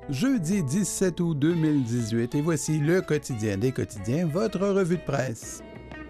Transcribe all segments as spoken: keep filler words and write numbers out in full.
jeudi dix-sept août deux mille dix-huit, et voici le quotidien des quotidiens, votre revue de presse.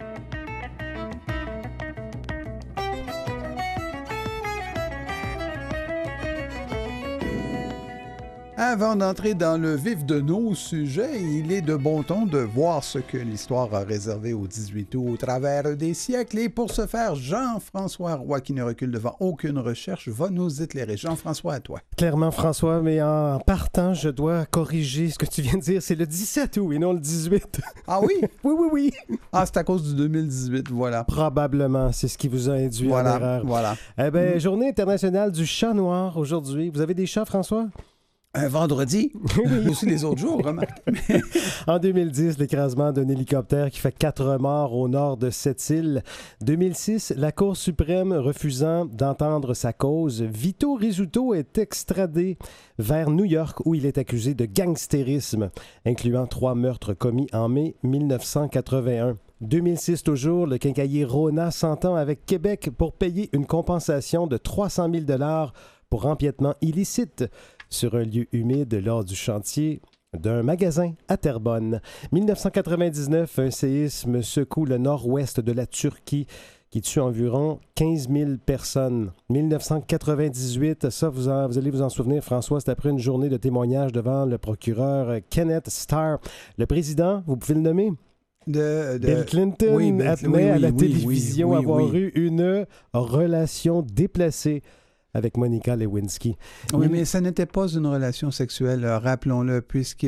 Avant d'entrer dans le vif de nos sujets, il est de bon ton de voir ce que l'histoire a réservé au dix-huit août au travers des siècles. Et pour ce faire, Jean-François Roy, qui ne recule devant aucune recherche, va nous éclairer. Jean-François, à toi. Clairement, François, mais en partant, je dois corriger ce que tu viens de dire. C'est le dix-sept août et non le dix-huit. Ah oui? Oui, oui, oui. Ah, c'est à cause du deux mille dix-huit, voilà. Probablement, c'est ce qui vous a induit voilà, en erreur. Voilà, Eh bien, mmh. Journée internationale du chat noir aujourd'hui. Vous avez des chats, François? Un vendredi, oui. Aussi les autres jours, remarque. En deux mille dix, l'écrasement d'un hélicoptère qui fait quatre morts au nord de cette île. deux mille six, la Cour suprême refusant d'entendre sa cause, Vito Rizzuto est extradé vers New York où il est accusé de gangstérisme, incluant trois meurtres commis en mai mille neuf cent quatre-vingt-un. deux mille six toujours, le quincaillier Rona s'entend avec Québec pour payer une compensation de trois cent mille dollars pour empiètement illicite sur un lieu humide lors du chantier d'un magasin à Terrebonne. dix-neuf cent quatre-vingt-dix-neuf, un séisme secoue le nord-ouest de la Turquie qui tue environ quinze mille personnes. dix-neuf cent quatre-vingt-dix-huit, ça, vous, en, vous allez vous en souvenir, François, c'est après une journée de témoignage devant le procureur Kenneth Starr. Le président, vous pouvez le nommer? De, de... Bill Clinton oui, Bill... admet oui, oui, à la oui, télévision oui, oui, avoir oui. eu une relation déplacée avec Monica Lewinsky. Oui, mais ça n'était pas une relation sexuelle, rappelons-le, puisqu'il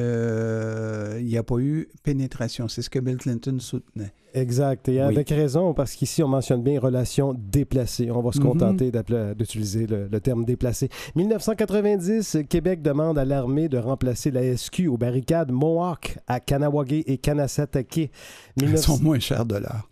euh, n'y a pas eu pénétration. C'est ce que Bill Clinton soutenait. Exact. Et oui. avec raison, parce qu'ici, on mentionne bien relation déplacée. On va se contenter mm-hmm. d'utiliser le, le terme déplacé. dix-neuf cent quatre-vingt-dix, Québec demande à l'armée de remplacer la S Q aux barricades Mohawk à Kanawagé et Kanasatake. dix-neuf... Elles sont moins chères de l'heure.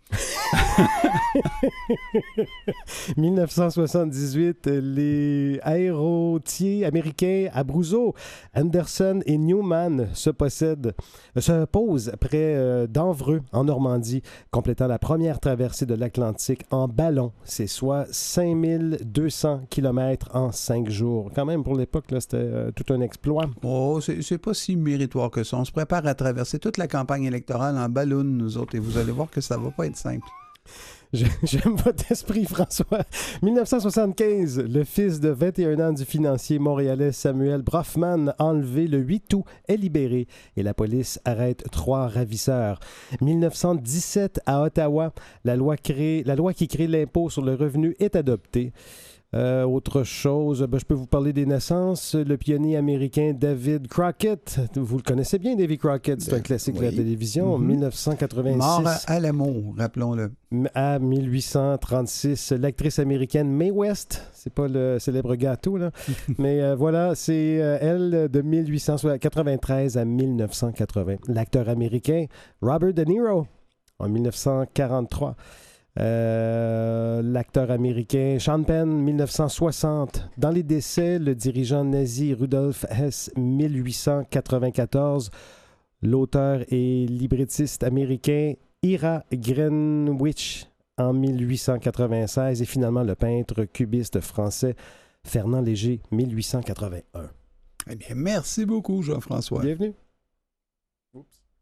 dix-neuf cent soixante-dix-huit, les aérotiers américains Abruzzo, Anderson et Newman se possèdent, se posent près euh, d'Anvreux, en Normandie, complétant la première traversée de l'Atlantique en ballon. C'est soit cinq mille deux cents kilomètres en cinq jours. Quand même, pour l'époque, là, c'était euh, tout un exploit. Oh, c'est, c'est pas si méritoire que ça. On se prépare à traverser toute la campagne électorale en ballon, nous autres, et vous allez voir que ça va pas être simple. J'aime votre esprit, François. dix-neuf cent soixante-quinze, le fils de vingt et un ans du financier montréalais Samuel Brofman, enlevé le huit août, est libéré et la police arrête trois ravisseurs. dix-neuf cent dix-sept, à Ottawa, la loi, crée, la loi qui crée l'impôt sur le revenu est adoptée. Euh, autre chose, ben, je peux vous parler des naissances. Le pionnier américain David Crockett, vous le connaissez bien, David Crockett, c'est un classique oui. de la télévision, mm-hmm. dix-neuf cent quatre-vingt-six. Mort à l'amour, rappelons-le. À dix-huit cent trente-six, l'actrice américaine Mae West, c'est pas le célèbre gâteau, là, mais euh, voilà, c'est euh, elle de dix-huit cent quatre-vingt-treize à dix-neuf cent quatre-vingts. L'acteur américain Robert De Niro, en dix-neuf cent quarante-trois. Euh, l'acteur américain Sean Penn, dix-neuf cent soixante. Dans les décès, le dirigeant nazi Rudolf Hess, dix-huit cent quatre-vingt-quatorze. L'auteur et librettiste américain Ira Greenwich en dix-huit cent quatre-vingt-seize. Et finalement, le peintre cubiste français Fernand Léger, dix-huit cent quatre-vingt-un. Eh bien, merci beaucoup, Jean-François. Bienvenue. Oups.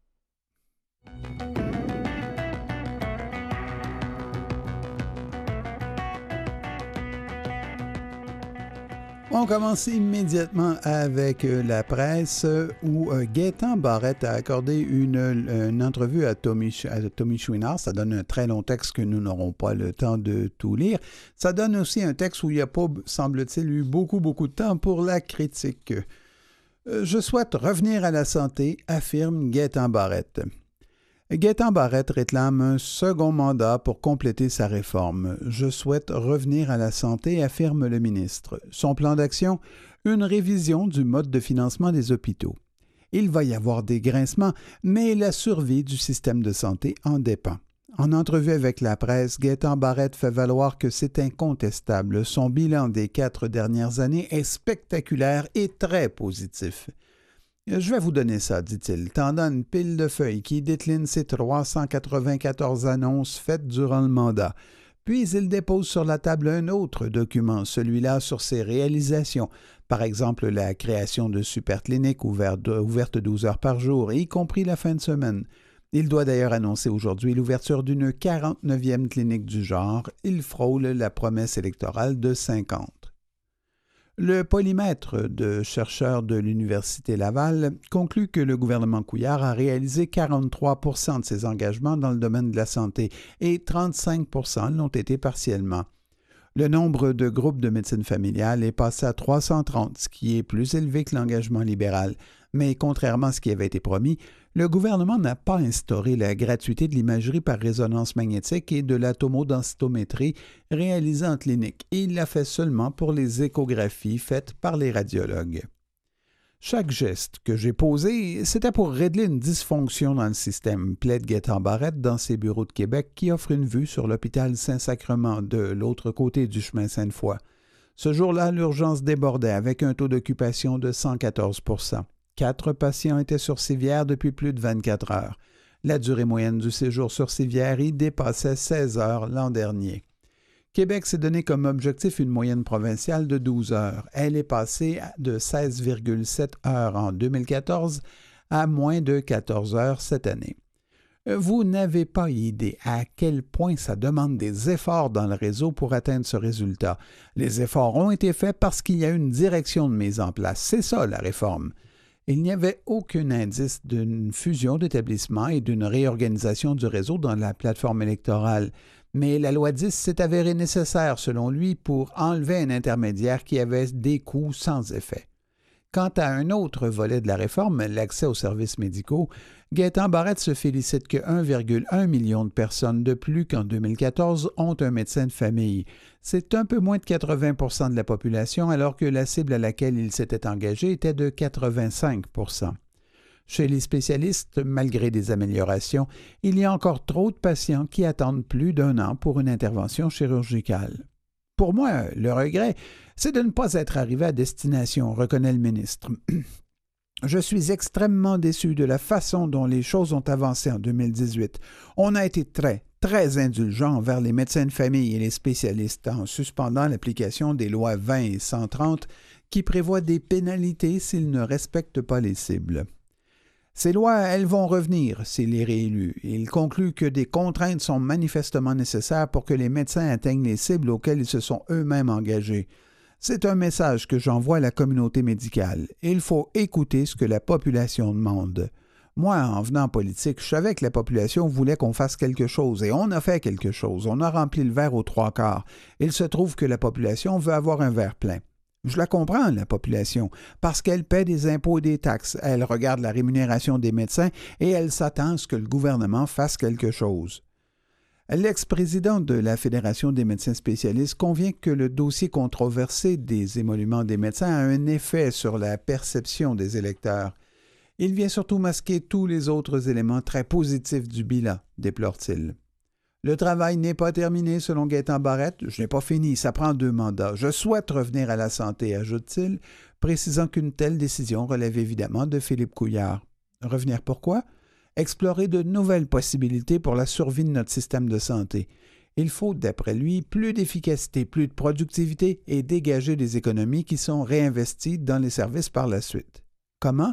On commence immédiatement avec la presse où Gaétan Barrette a accordé une, une entrevue à Tommy, à Tommy Chouinard. Ça donne un très long texte que nous n'aurons pas le temps de tout lire. Ça donne aussi un texte où il n'y a pas, semble-t-il, eu beaucoup, beaucoup de temps pour la critique. Je souhaite revenir à la santé, affirme Gaétan Barrette. Gaétan Barrette réclame un second mandat pour compléter sa réforme. Je souhaite revenir à la santé, affirme le ministre. Son plan d'action, une révision du mode de financement des hôpitaux. Il va y avoir des grincements, mais la survie du système de santé en dépend. En entrevue avec la presse, Gaétan Barrette fait valoir que c'est incontestable. Son bilan des quatre dernières années est spectaculaire et très positif. Je vais vous donner ça, dit-il, tendant une pile de feuilles qui décline ses trois cent quatre-vingt-quatorze annonces faites durant le mandat. Puis il dépose sur la table un autre document, celui-là sur ses réalisations, par exemple la création de supercliniques ouvertes douze heures par jour, y compris la fin de semaine. Il doit d'ailleurs annoncer aujourd'hui l'ouverture d'une quarante-neuvième clinique du genre. Il frôle la promesse électorale de cinquante. Le polymètre de chercheurs de l'Université Laval conclut que le gouvernement Couillard a réalisé quarante-trois pour cent de ses engagements dans le domaine de la santé et trente-cinq pour cent l'ont été partiellement. Le nombre de groupes de médecine familiale est passé à trois cent trente, ce qui est plus élevé que l'engagement libéral. Mais contrairement à ce qui avait été promis, le gouvernement n'a pas instauré la gratuité de l'imagerie par résonance magnétique et de la tomodensitométrie réalisée en clinique. Il l'a fait seulement pour les échographies faites par les radiologues. Chaque geste que j'ai posé, c'était pour régler une dysfonction dans le système, plaide Gaétan Barrette dans ses bureaux de Québec qui offrent une vue sur l'hôpital Saint-Sacrement de l'autre côté du chemin Sainte-Foy. Ce jour-là, l'urgence débordait avec un taux d'occupation de cent quatorze pour cent. Quatre patients étaient sur civière depuis plus de vingt-quatre heures. La durée moyenne du séjour sur civière y dépassait seize heures l'an dernier. Québec s'est donné comme objectif une moyenne provinciale de douze heures. Elle est passée de seize virgule sept heures en deux mille quatorze à moins de quatorze heures cette année. Vous n'avez pas idée à quel point ça demande des efforts dans le réseau pour atteindre ce résultat. Les efforts ont été faits parce qu'il y a une direction de mise en place. C'est ça la réforme. Il n'y avait aucun indice d'une fusion d'établissements et d'une réorganisation du réseau dans la plateforme électorale. Mais la loi dix s'est avérée nécessaire, selon lui, pour enlever un intermédiaire qui avait des coûts sans effet. Quant à un autre volet de la réforme, l'accès aux services médicaux, Gaétan Barrette se félicite que un virgule un million de personnes de plus qu'en deux mille quatorze ont un médecin de famille. C'est un peu moins de quatre-vingts pour cent de la population, alors que la cible à laquelle il s'était engagé était de quatre-vingt-cinq pour cent. Chez les spécialistes, malgré des améliorations, il y a encore trop de patients qui attendent plus d'un an pour une intervention chirurgicale. Pour moi, le regret, c'est de ne pas être arrivé à destination, reconnaît le ministre. Je suis extrêmement déçu de la façon dont les choses ont avancé en deux mille dix-huit. On a été très, très indulgent envers les médecins de famille et les spécialistes en suspendant l'application des lois vingt et cent trente qui prévoient des pénalités s'ils ne respectent pas les cibles. Ces lois, elles vont revenir s'il est réélu. Il conclut que des contraintes sont manifestement nécessaires pour que les médecins atteignent les cibles auxquelles ils se sont eux-mêmes engagés. C'est un message que j'envoie à la communauté médicale. Il faut écouter ce que la population demande. Moi, en venant en politique, je savais que la population voulait qu'on fasse quelque chose, et on a fait quelque chose. On a rempli le verre aux trois quarts. Il se trouve que la population veut avoir un verre plein. Je la comprends, la population, parce qu'elle paie des impôts et des taxes, elle regarde la rémunération des médecins et elle s'attend à ce que le gouvernement fasse quelque chose. L'ex-président de la Fédération des médecins spécialistes convient que le dossier controversé des émoluments des médecins a un effet sur la perception des électeurs. Il vient surtout masquer tous les autres éléments très positifs du bilan, déplore-t-il. Le travail n'est pas terminé, selon Gaétan Barrette. Je n'ai pas fini, ça prend deux mandats. Je souhaite revenir à la santé, ajoute-t-il, précisant qu'une telle décision relève évidemment de Philippe Couillard. Revenir pourquoi? Explorer de nouvelles possibilités pour la survie de notre système de santé. Il faut, d'après lui, plus d'efficacité, plus de productivité et dégager des économies qui sont réinvesties dans les services par la suite. Comment?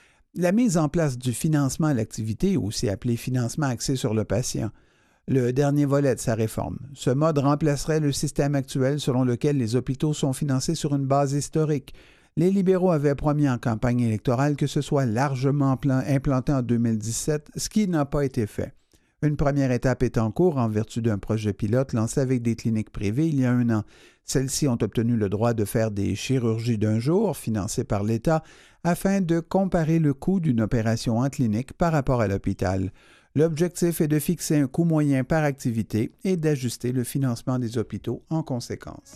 La mise en place du financement à l'activité, aussi appelé financement axé sur le patient. Le dernier volet de sa réforme. Ce mode remplacerait le système actuel selon lequel les hôpitaux sont financés sur une base historique. Les libéraux avaient promis en campagne électorale que ce soit largement implanté en deux mille dix-sept, ce qui n'a pas été fait. Une première étape est en cours en vertu d'un projet pilote lancé avec des cliniques privées il y a un an. Celles-ci ont obtenu le droit de faire des chirurgies d'un jour, financées par l'État, afin de comparer le coût d'une opération en clinique par rapport à l'hôpital. L'objectif est de fixer un coût moyen par activité et d'ajuster le financement des hôpitaux en conséquence.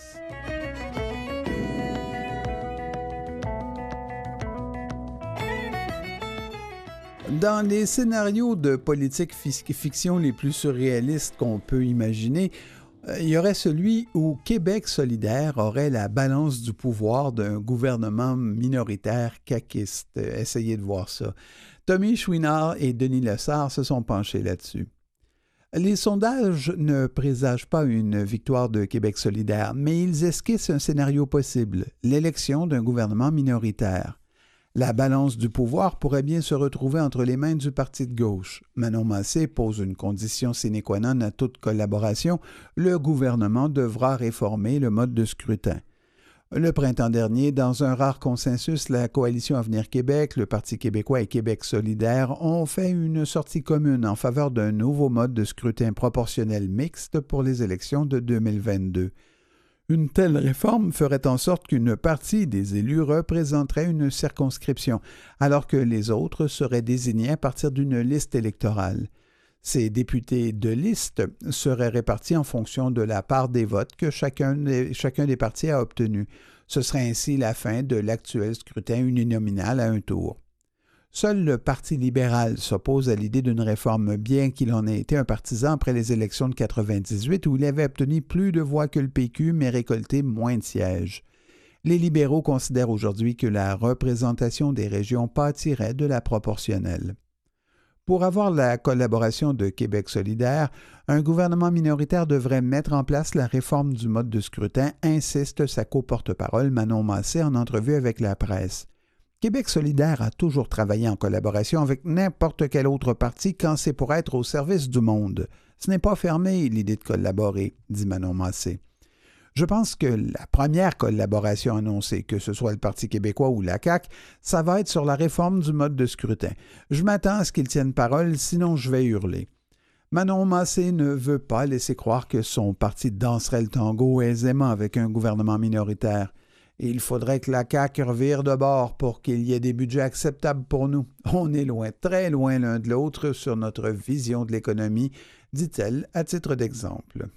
Dans les scénarios de politique fiction les plus surréalistes qu'on peut imaginer, il y aurait celui où Québec solidaire aurait la balance du pouvoir d'un gouvernement minoritaire caquiste. Essayez de voir ça. Tommy Chouinard et Denis Lessard se sont penchés là-dessus. Les sondages ne présagent pas une victoire de Québec solidaire, mais ils esquissent un scénario possible, l'élection d'un gouvernement minoritaire. La balance du pouvoir pourrait bien se retrouver entre les mains du parti de gauche. Manon Massé pose une condition sine qua non à toute collaboration. Le gouvernement devra réformer le mode de scrutin. Le printemps dernier, dans un rare consensus, la Coalition Avenir Québec, le Parti québécois et Québec solidaire ont fait une sortie commune en faveur d'un nouveau mode de scrutin proportionnel mixte pour les élections de deux mille vingt-deux. Une telle réforme ferait en sorte qu'une partie des élus représenterait une circonscription, alors que les autres seraient désignés à partir d'une liste électorale. Ces députés de liste seraient répartis en fonction de la part des votes que chacun des, chacun des partis a obtenu. Ce serait ainsi la fin de l'actuel scrutin uninominal à un tour. Seul le Parti libéral s'oppose à l'idée d'une réforme, bien qu'il en ait été un partisan après les élections de quatre-vingt-dix-huit où il avait obtenu plus de voix que le P Q mais récolté moins de sièges. Les libéraux considèrent aujourd'hui que la représentation des régions pâtirait de la proportionnelle. Pour avoir la collaboration de Québec solidaire, un gouvernement minoritaire devrait mettre en place la réforme du mode de scrutin, insiste sa co-porte-parole Manon Massé en entrevue avec la presse. Québec solidaire a toujours travaillé en collaboration avec n'importe quel autre parti quand c'est pour être au service du monde. Ce n'est pas fermé, l'idée de collaborer, dit Manon Massé. Je pense que la première collaboration annoncée, que ce soit le Parti québécois ou la C A Q, ça va être sur la réforme du mode de scrutin. Je m'attends à ce qu'ils tiennent parole, sinon je vais hurler. Manon Massé ne veut pas laisser croire que son parti danserait le tango aisément avec un gouvernement minoritaire. Il faudrait que la C A Q revire de bord pour qu'il y ait des budgets acceptables pour nous. On est loin, très loin l'un de l'autre sur notre vision de l'économie, dit-elle à titre d'exemple.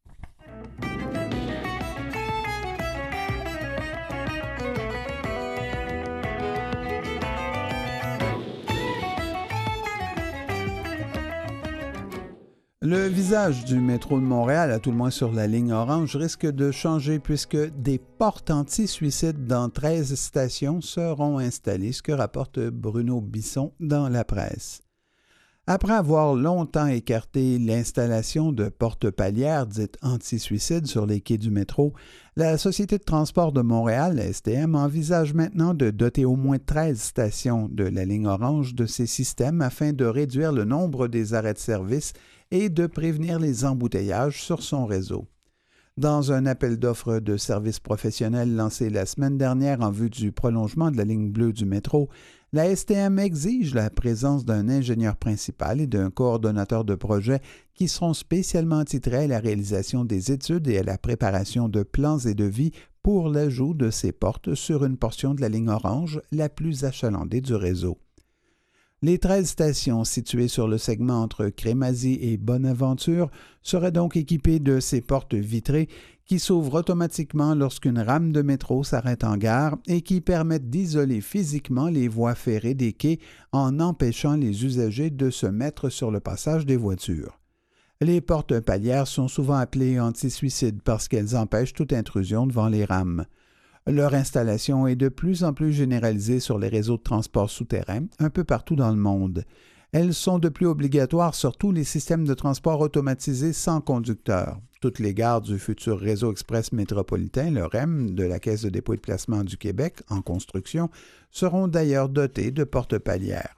Le visage du métro de Montréal, à tout le moins sur la ligne orange, risque de changer puisque des portes anti-suicide dans treize stations seront installées, ce que rapporte Bruno Bisson dans la presse. Après avoir longtemps écarté l'installation de portes palières dites anti-suicide sur les quais du métro, la Société de transport de Montréal, la S T M, envisage maintenant de doter au moins treize stations de la ligne orange de ces systèmes afin de réduire le nombre des arrêts de service et de prévenir les embouteillages sur son réseau. Dans un appel d'offres de services professionnels lancé la semaine dernière en vue du prolongement de la ligne bleue du métro, la S T M exige la présence d'un ingénieur principal et d'un coordonnateur de projet qui seront spécialement titrés à la réalisation des études et à la préparation de plans et devis pour l'ajout de ces portes sur une portion de la ligne orange la plus achalandée du réseau. Les treize stations situées sur le segment entre Crémazie et Bonaventure seraient donc équipées de ces portes vitrées qui s'ouvrent automatiquement lorsqu'une rame de métro s'arrête en gare et qui permettent d'isoler physiquement les voies ferrées des quais en empêchant les usagers de se mettre sur le passage des voitures. Les portes palières sont souvent appelées anti-suicide parce qu'elles empêchent toute intrusion devant les rames. Leur installation est de plus en plus généralisée sur les réseaux de transport souterrain un peu partout dans le monde. Elles sont de plus obligatoires sur tous les systèmes de transport automatisés sans conducteur. Toutes les gares du futur réseau express métropolitain, le R E M, de la Caisse de dépôt et de placement du Québec, en construction, seront d'ailleurs dotées de portes palières.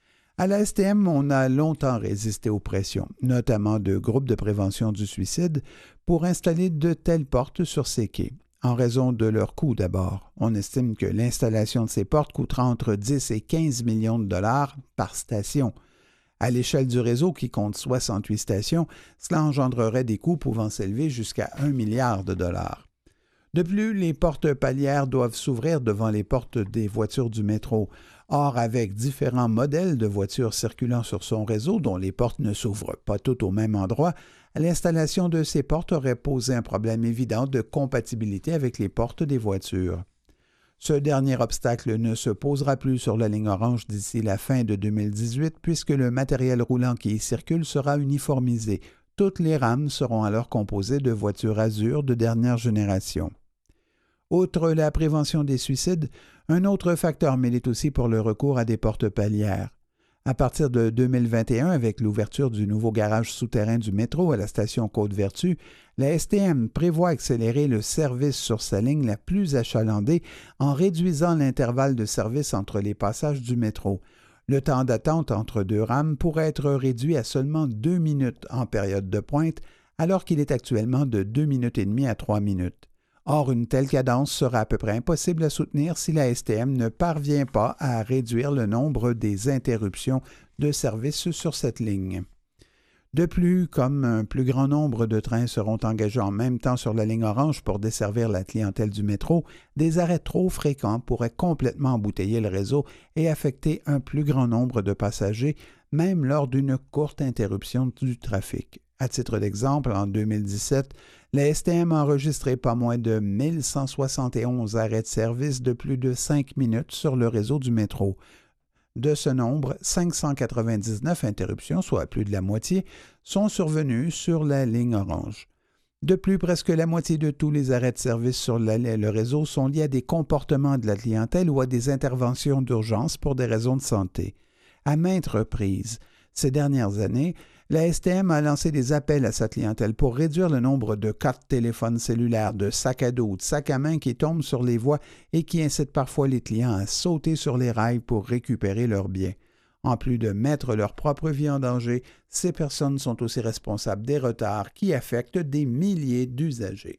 À la S T M, on a longtemps résisté aux pressions, notamment de groupes de prévention du suicide, pour installer de telles portes sur ces quais. En raison de leur coût d'abord. On estime que l'installation de ces portes coûtera entre dix et quinze millions de dollars par station. À l'échelle du réseau qui compte soixante-huit stations, cela engendrerait des coûts pouvant s'élever jusqu'à un milliard de dollars. De plus, les portes palières doivent s'ouvrir devant les portes des voitures du métro. Or, avec différents modèles de voitures circulant sur son réseau, dont les portes ne s'ouvrent pas toutes au même endroit, l'installation de ces portes aurait posé un problème évident de compatibilité avec les portes des voitures. Ce dernier obstacle ne se posera plus sur la ligne orange d'ici la fin de deux mille dix-huit puisque le matériel roulant qui y circule sera uniformisé. Toutes les rames seront alors composées de voitures Azur de dernière génération. Outre la prévention des suicides, un autre facteur milite aussi pour le recours à des portes palières. À partir de deux mille vingt et un, avec l'ouverture du nouveau garage souterrain du métro à la station Côte-Vertu, la S T M prévoit accélérer le service sur sa ligne la plus achalandée en réduisant l'intervalle de service entre les passages du métro. Le temps d'attente entre deux rames pourrait être réduit à seulement deux minutes en période de pointe, alors qu'il est actuellement de deux minutes et demie à trois minutes. Or, une telle cadence sera à peu près impossible à soutenir si la S T M ne parvient pas à réduire le nombre des interruptions de service sur cette ligne. De plus, comme un plus grand nombre de trains seront engagés en même temps sur la ligne orange pour desservir la clientèle du métro, des arrêts trop fréquents pourraient complètement embouteiller le réseau et affecter un plus grand nombre de passagers, même lors d'une courte interruption du trafic. À titre d'exemple, en deux mille dix-sept, la S T M a enregistré pas moins de mille cent soixante et onze arrêts de service de plus de cinq minutes sur le réseau du métro. De ce nombre, cinq cent quatre-vingt-dix-neuf interruptions, soit plus de la moitié, sont survenues sur la ligne orange. De plus, presque la moitié de tous les arrêts de service sur la, le réseau sont liés à des comportements de la clientèle ou à des interventions d'urgence pour des raisons de santé. À maintes reprises, ces dernières années, la S T M a lancé des appels à sa clientèle pour réduire le nombre de cas de téléphones cellulaires, de sacs à dos ou de sacs à main qui tombent sur les voies et qui incitent parfois les clients à sauter sur les rails pour récupérer leurs biens. En plus de mettre leur propre vie en danger, ces personnes sont aussi responsables des retards qui affectent des milliers d'usagers.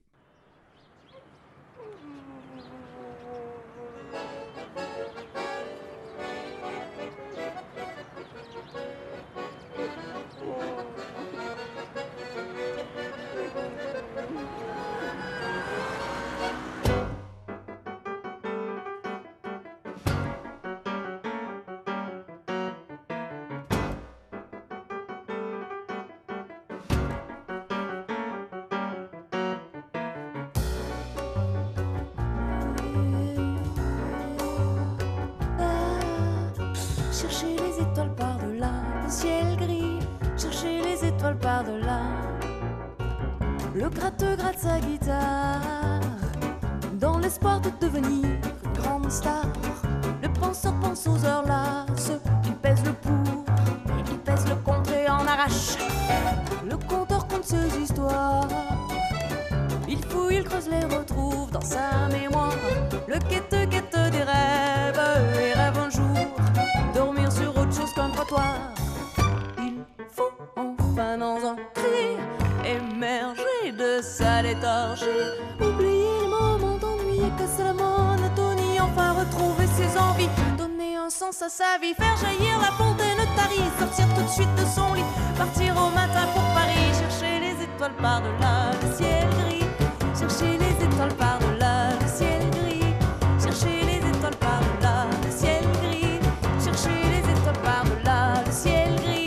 Chercher les étoiles par-delà le ciel gris, chercher les étoiles par-delà. Le gratteux gratte sa guitare dans l'espoir de devenir une grande star. Le penseur pense aux heures lasses, il pèse le pour, il pèse le contre et en arrache. Le conteur compte ses histoires, il fouille, il creuse, les retrouve dans sa mémoire. Le quête quête des rêves et rêve un jour dormir sur autre chose qu'un trottoir. Il faut enfin dans un cri émerger de sa léthargie, oublier les moments d'ennui et casser la monotonie, enfin retrouver ses envies, donner un sens à sa vie, faire jaillir la fontaine tarie, sortir tout de suite de son lit, partir au matin pour Paris, chercher les étoiles par-delà le ciel gris, chercher les étoiles par-delà le ciel gris, chercher les étoiles par-delà le ciel gris, chercher les étoiles par-delà le ciel gris.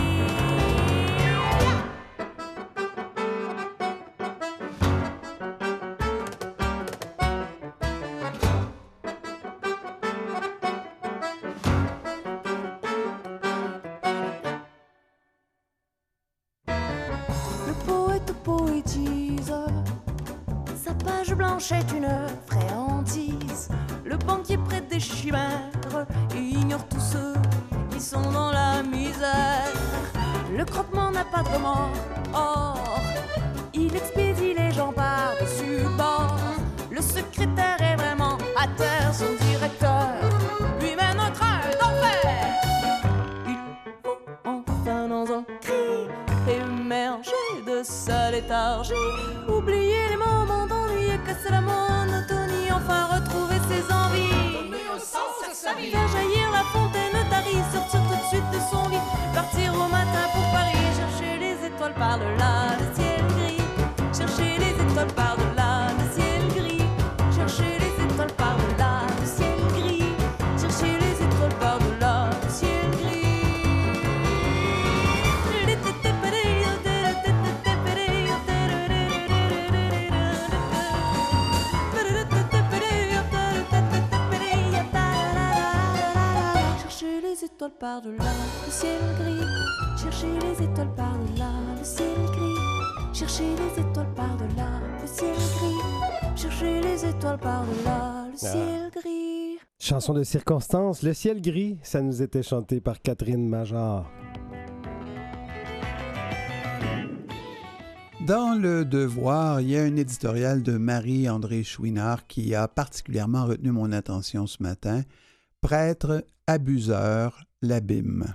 Le poète poétise, sa page blanche est une fréantise. Le banquier prête des chimères et ignore tous ceux qui sont dans la misère. Le crottement n'a pas de remords, or il expédie les gens par-dessus bord. Le secrétaire est vraiment à terre, son directeur lui mène un train d'enfer. Il faut enfin dans un cri émerger de sa léthargie, oublier les moments d'ennui et casser la monotonie, enfin retrouver ses envies, donner un sens à sa vie, faire jaillir la fontaine tarie, sortir tout de suite de son lit, partir au matin pour Paris, chercher les étoiles par-delà le ciel gris, chercher les étoiles par-delà le ciel gris, chercher les étoiles par-delà le ciel gris, chercher les étoiles par-delà le ciel gris. Chercher les étoiles par-delà le ciel gris, chercher les étoiles par-delà le ciel gris, chercher les étoiles par-delà le ciel gris, chercher les étoiles par-delà le ciel gris. Chanson de circonstance, Le ciel gris, ça nous était chanté par Catherine Major. Dans Le Devoir, il y a un éditorial de Marie-André Chouinard qui a particulièrement retenu mon attention ce matin. Prêtre, abuseur, l'abîme.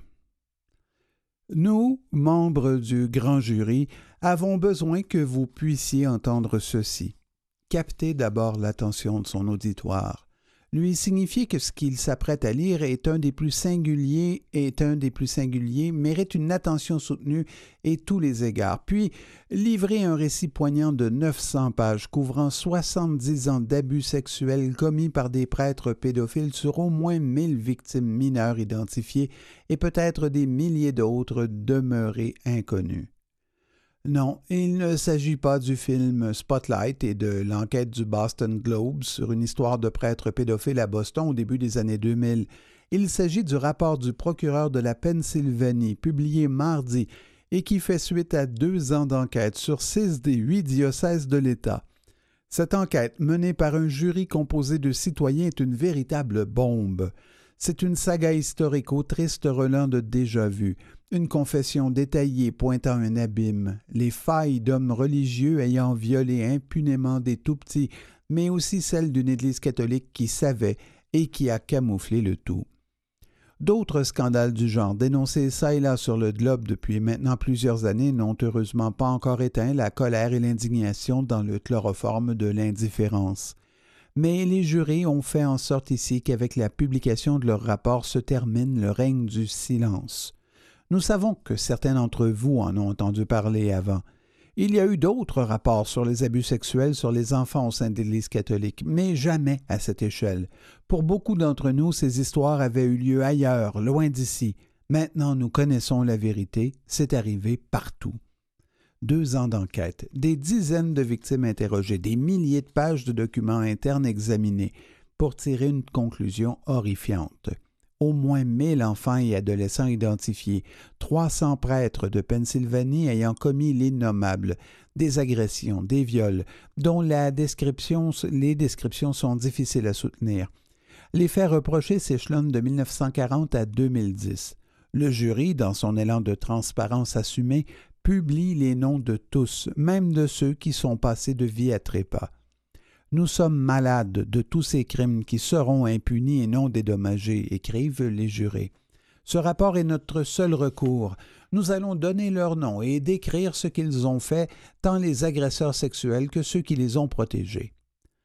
Nous, membres du grand jury, avons besoin que vous puissiez entendre ceci. Captez d'abord l'attention de son auditoire. Lui signifier que ce qu'il s'apprête à lire est un des plus singuliers, est un des plus singuliers, mérite une attention soutenue et tous les égards. Puis, livrer un récit poignant de neuf cents pages couvrant soixante-dix ans d'abus sexuels commis par des prêtres pédophiles sur au moins mille victimes mineures identifiées et peut-être des milliers d'autres demeurées inconnues. Non, il ne s'agit pas du film Spotlight et de l'enquête du Boston Globe sur une histoire de prêtre pédophile à Boston au début des années deux mille. Il s'agit du rapport du procureur de la Pennsylvanie, publié mardi, et qui fait suite à deux ans d'enquête sur six des huit diocèses de l'État. Cette enquête, menée par un jury composé de citoyens, est une véritable bombe. C'est une saga historique au triste relent de déjà-vu. Une confession détaillée pointant un abîme, les failles d'hommes religieux ayant violé impunément des tout-petits, mais aussi celles d'une Église catholique qui savait et qui a camouflé le tout. D'autres scandales du genre, dénoncés çà et là sur le globe depuis maintenant plusieurs années, n'ont heureusement pas encore éteint la colère et l'indignation dans le chloroforme de l'indifférence. Mais les jurés ont fait en sorte ici qu'avec la publication de leur rapport se termine le règne du silence. Nous savons que certains d'entre vous en ont entendu parler avant. Il y a eu d'autres rapports sur les abus sexuels sur les enfants au sein de l'Église catholique, mais jamais à cette échelle. Pour beaucoup d'entre nous, ces histoires avaient eu lieu ailleurs, loin d'ici. Maintenant, nous connaissons la vérité, c'est arrivé partout. Deux ans d'enquête, des dizaines de victimes interrogées, des milliers de pages de documents internes examinés pour tirer une conclusion horrifiante. Au moins mille enfants et adolescents identifiés, trois cents prêtres de Pennsylvanie ayant commis l'innommable, des agressions, des viols, dont la description, les descriptions sont difficiles à soutenir. Les faits reprochés s'échelonnent de mille neuf cent quarante à deux mille dix. Le jury, dans son élan de transparence assumée, publie les noms de tous, même de ceux qui sont passés de vie à trépas. Nous sommes malades de tous ces crimes qui seront impunis et non dédommagés, écrivent les jurés. Ce rapport est notre seul recours. Nous allons donner leur nom et décrire ce qu'ils ont fait, tant les agresseurs sexuels que ceux qui les ont protégés.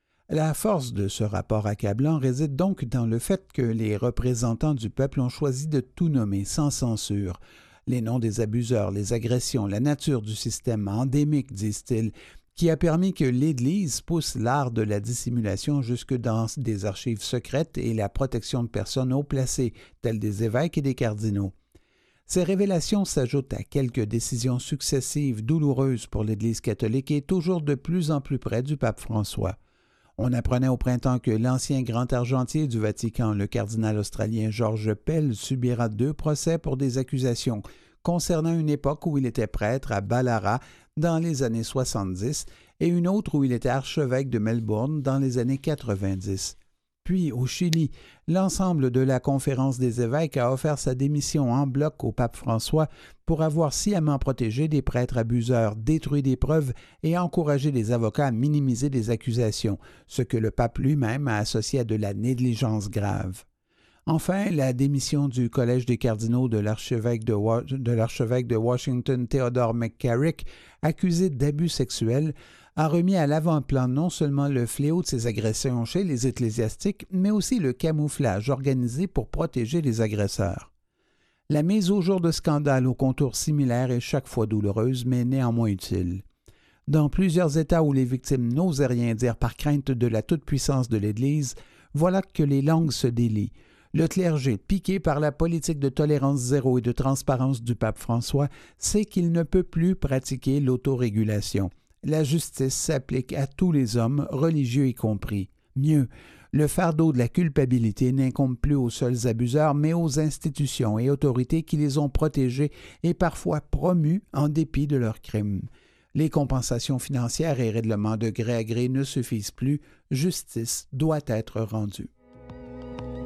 La force de ce rapport accablant réside donc dans le fait que les représentants du peuple ont choisi de tout nommer sans censure. Les noms des abuseurs, les agressions, la nature du système endémique, disent-ils, qui a permis que l'Église pousse l'art de la dissimulation jusque dans des archives secrètes et la protection de personnes haut placées, telles des évêques et des cardinaux. Ces révélations s'ajoutent à quelques décisions successives douloureuses pour l'Église catholique et toujours de plus en plus près du pape François. On apprenait au printemps que l'ancien grand argentier du Vatican, le cardinal australien George Pell, subira deux procès pour des accusations concernant une époque où il était prêtre à Ballarat dans les années soixante-dix et une autre où il était archevêque de Melbourne dans les années quatre-vingt-dix. Puis, au Chili, l'ensemble de la Conférence des évêques a offert sa démission en bloc au pape François pour avoir sciemment protégé des prêtres abuseurs, détruit des preuves et encouragé les avocats à minimiser des accusations, ce que le pape lui-même a associé à de la négligence grave. Enfin, la démission du Collège des cardinaux de l'archevêque de, Wa- de l'archevêque de Washington, Theodore McCarrick, accusé d'abus sexuels, a remis à l'avant-plan non seulement le fléau de ces agressions chez les ecclésiastiques, mais aussi le camouflage organisé pour protéger les agresseurs. La mise au jour de scandales aux contours similaires est chaque fois douloureuse, mais néanmoins utile. Dans plusieurs États où les victimes n'osaient rien dire par crainte de la toute-puissance de l'Église, voilà que les langues se délient. Le clergé, piqué par la politique de tolérance zéro et de transparence du pape François, sait qu'il ne peut plus pratiquer l'autorégulation. La justice s'applique à tous les hommes, religieux y compris. Mieux, le fardeau de la culpabilité n'incombe plus aux seuls abuseurs, mais aux institutions et autorités qui les ont protégés et parfois promus en dépit de leurs crimes. Les compensations financières et règlements de gré à gré ne suffisent plus. Justice doit être rendue.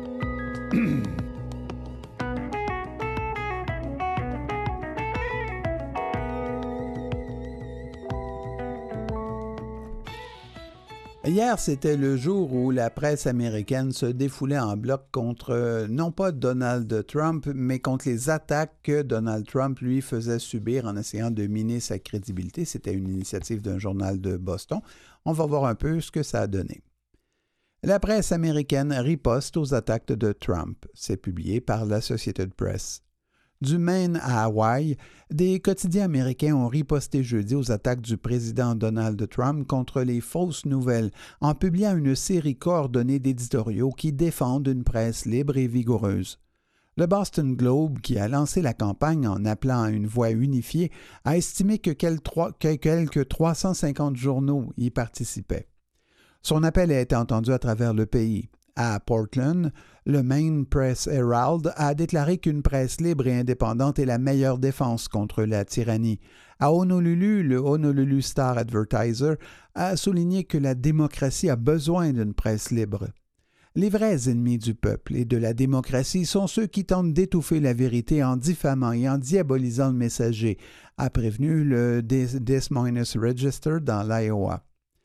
Hier, c'était le jour où la presse américaine se défoulait en bloc contre, non pas Donald Trump, mais contre les attaques que Donald Trump lui faisait subir en essayant de miner sa crédibilité. C'était une initiative d'un journal de Boston. On va voir un peu ce que ça a donné. La presse américaine riposte aux attaques de Trump. C'est publié par l'Associated Press. Du Maine à Hawaï, des quotidiens américains ont riposté jeudi aux attaques du président Donald Trump contre les fausses nouvelles en publiant une série coordonnée d'éditoriaux qui défendent une presse libre et vigoureuse. Le Boston Globe, qui a lancé la campagne en appelant à une voix unifiée, a estimé que quelques trois cent cinquante journaux y participaient. Son appel a été entendu à travers le pays. À Portland, le Maine Press Herald a déclaré qu'une presse libre et indépendante est la meilleure défense contre la tyrannie. À Honolulu, le Honolulu Star Advertiser a souligné que la démocratie a besoin d'une presse libre. Les vrais ennemis du peuple et de la démocratie sont ceux qui tentent d'étouffer la vérité en diffamant et en diabolisant le messager, a prévenu le Des, Des Moines Register dans l'Iowa.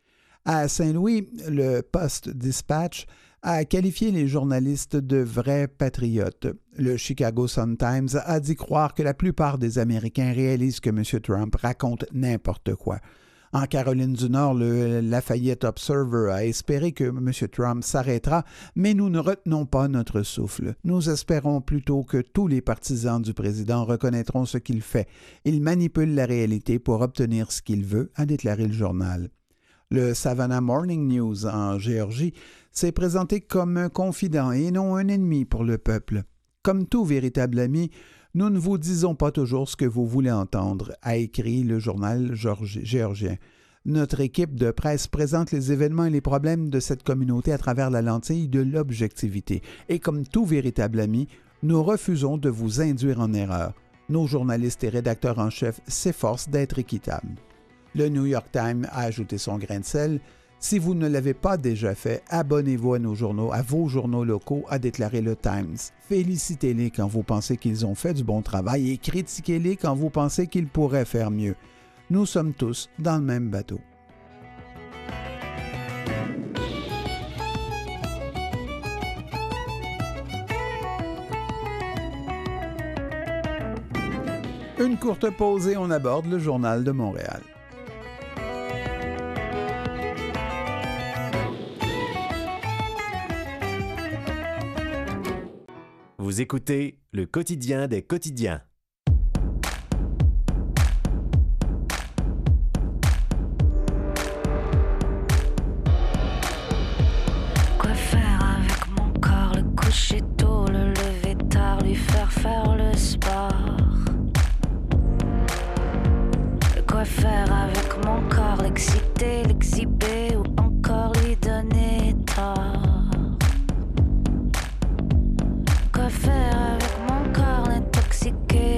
À Saint-Louis, le Post-Dispatch a qualifié les journalistes de vrais patriotes. Le Chicago Sun-Times a dit croire que la plupart des Américains réalisent que M. Trump raconte n'importe quoi. En Caroline du Nord, le Lafayette Observer a espéré que M. Trump s'arrêtera, mais nous ne retenons pas notre souffle. Nous espérons plutôt que tous les partisans du président reconnaîtront ce qu'il fait. Il manipule la réalité pour obtenir ce qu'il veut, a déclaré le journal. Le Savannah Morning News en Géorgie s'est présenté comme un confident et non un ennemi pour le peuple. Comme tout véritable ami, nous ne vous disons pas toujours ce que vous voulez entendre, a écrit le journal géorgien. Notre équipe de presse présente les événements et les problèmes de cette communauté à travers la lentille de l'objectivité. Et comme tout véritable ami, nous refusons de vous induire en erreur. Nos journalistes et rédacteurs en chef s'efforcent d'être équitables. Le New York Times a ajouté son grain de sel. Si vous ne l'avez pas déjà fait, abonnez-vous à nos journaux, à vos journaux locaux, a déclaré le Times. Félicitez-les quand vous pensez qu'ils ont fait du bon travail et critiquez-les quand vous pensez qu'ils pourraient faire mieux. Nous sommes tous dans le même bateau. Une courte pause et on aborde le Journal de Montréal. Vous écoutez le quotidien des quotidiens. Quoi faire avec mon corps, le coucher tôt, le lever tard, lui faire faire le sport. Quoi faire avec mon corps, l'exciter, l'exhiber ou encore lui donner tort. Quoi faire avec mon corps, l'intoxiquer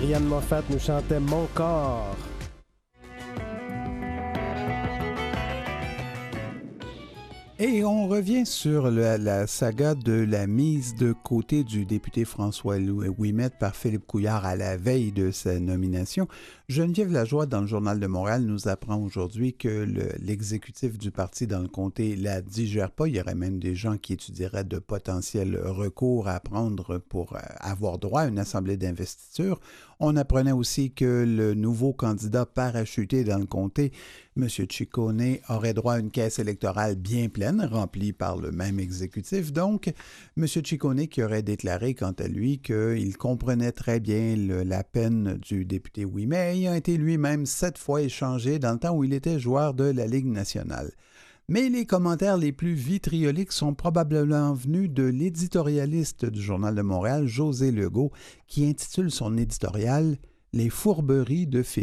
Marianne Moffat nous chantait Mon corps. Et on revient sur la, la saga de la mise de côté du député François Ouimet par Philippe Couillard à la veille de sa nomination. Geneviève Lajoie, dans le Journal de Montréal, nous apprend aujourd'hui que le, l'exécutif du parti dans le comté ne la digère pas. Il y aurait même des gens qui étudieraient de potentiels recours à prendre pour avoir droit à une assemblée d'investiture. On apprenait aussi que le nouveau candidat parachuté dans le comté, M. Ciccone, aurait droit à une caisse électorale bien pleine, remplie par le même exécutif. Donc, M. Ciccone qui aurait déclaré, quant à lui, qu'il comprenait très bien le, la peine du député Ouimet, ayant été lui-même sept fois échangé dans le temps où il était joueur de la Ligue nationale. Mais les commentaires les plus vitrioliques sont probablement venus de l'éditorialiste du Journal de Montréal, José Legault, qui intitule son éditorial « Les fourberies de Philippe ».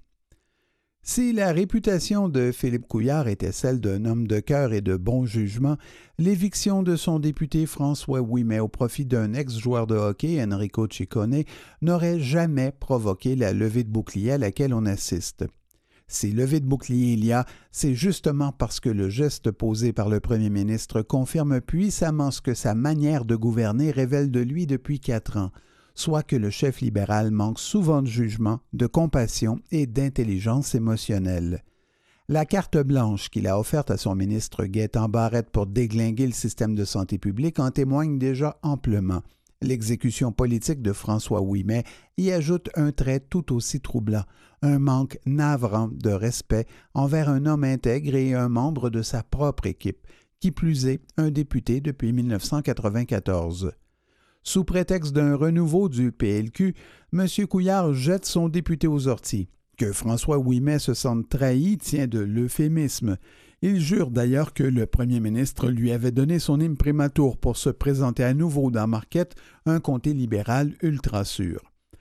Si la réputation de Philippe Couillard était celle d'un homme de cœur et de bon jugement, l'éviction de son député François Ouimet au profit d'un ex-joueur de hockey, Enrico Ciccone, n'aurait jamais provoqué la levée de bouclier à laquelle on assiste. Si levée de bouclier il y a, c'est justement parce que le geste posé par le premier ministre confirme puissamment ce que sa manière de gouverner révèle de lui depuis quatre ans, soit que le chef libéral manque souvent de jugement, de compassion et d'intelligence émotionnelle. La carte blanche qu'il a offerte à son ministre Gaétan Barrette pour déglinguer le système de santé publique en témoigne déjà amplement. L'exécution politique de François Ouimet y ajoute un trait tout aussi troublant, un manque navrant de respect envers un homme intègre et un membre de sa propre équipe, qui plus est un député depuis mille neuf cent quatre-vingt-quatorze. Sous prétexte d'un renouveau du P L Q, M. Couillard jette son député aux orties. Que François Ouimet se sente trahi tient de l'euphémisme. Il jure d'ailleurs que le premier ministre lui avait donné son imprimatur pour se présenter à nouveau dans Marquette, un comté libéral ultra sûr.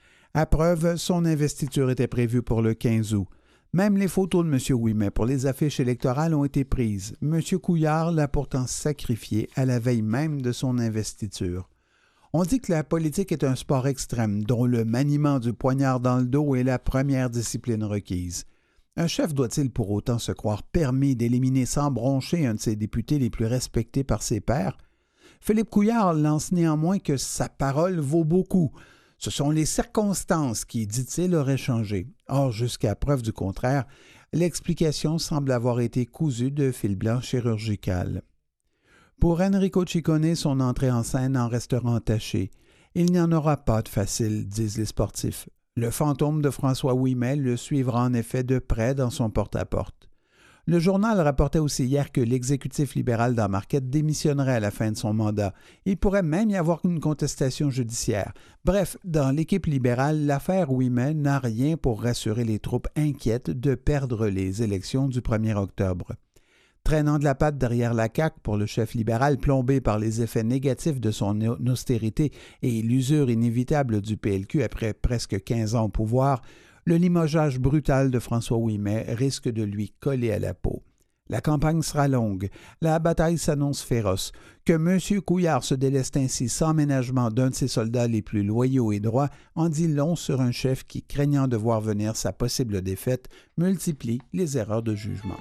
À preuve, son investiture était prévue pour le quinze août. Même les photos de M. Ouimet pour les affiches électorales ont été prises. M. Couillard l'a pourtant sacrifié à la veille même de son investiture. On dit que la politique est un sport extrême dont le maniement du poignard dans le dos est la première discipline requise. Un chef doit-il pour autant se croire permis d'éliminer sans broncher un de ses députés les plus respectés par ses pairs? Philippe Couillard lance néanmoins que sa parole vaut beaucoup. Ce sont les circonstances qui, dit-il, auraient changé. Or, jusqu'à preuve du contraire, l'explication semble avoir été cousue de fil blanc chirurgical. Pour Enrico Ciccone, son entrée en scène en restera entachée. Il n'y en aura pas de facile, disent les sportifs. Le fantôme de François Ouimet le suivra en effet de près dans son porte-à-porte. Le journal rapportait aussi hier que l'exécutif libéral dans Marquette démissionnerait à la fin de son mandat. Il pourrait même y avoir une contestation judiciaire. Bref, dans l'équipe libérale, l'affaire Ouimet n'a rien pour rassurer les troupes inquiètes de perdre les élections du premier octobre. Traînant de la patte derrière la C A Q pour le chef libéral plombé par les effets négatifs de son austérité et l'usure inévitable du P L Q après presque quinze ans au pouvoir, le limogeage brutal de François Ouimet risque de lui coller à la peau. La campagne sera longue, la bataille s'annonce féroce. Que M. Couillard se déleste ainsi sans ménagement d'un de ses soldats les plus loyaux et droits en dit long sur un chef qui, craignant de voir venir sa possible défaite, multiplie les erreurs de jugement.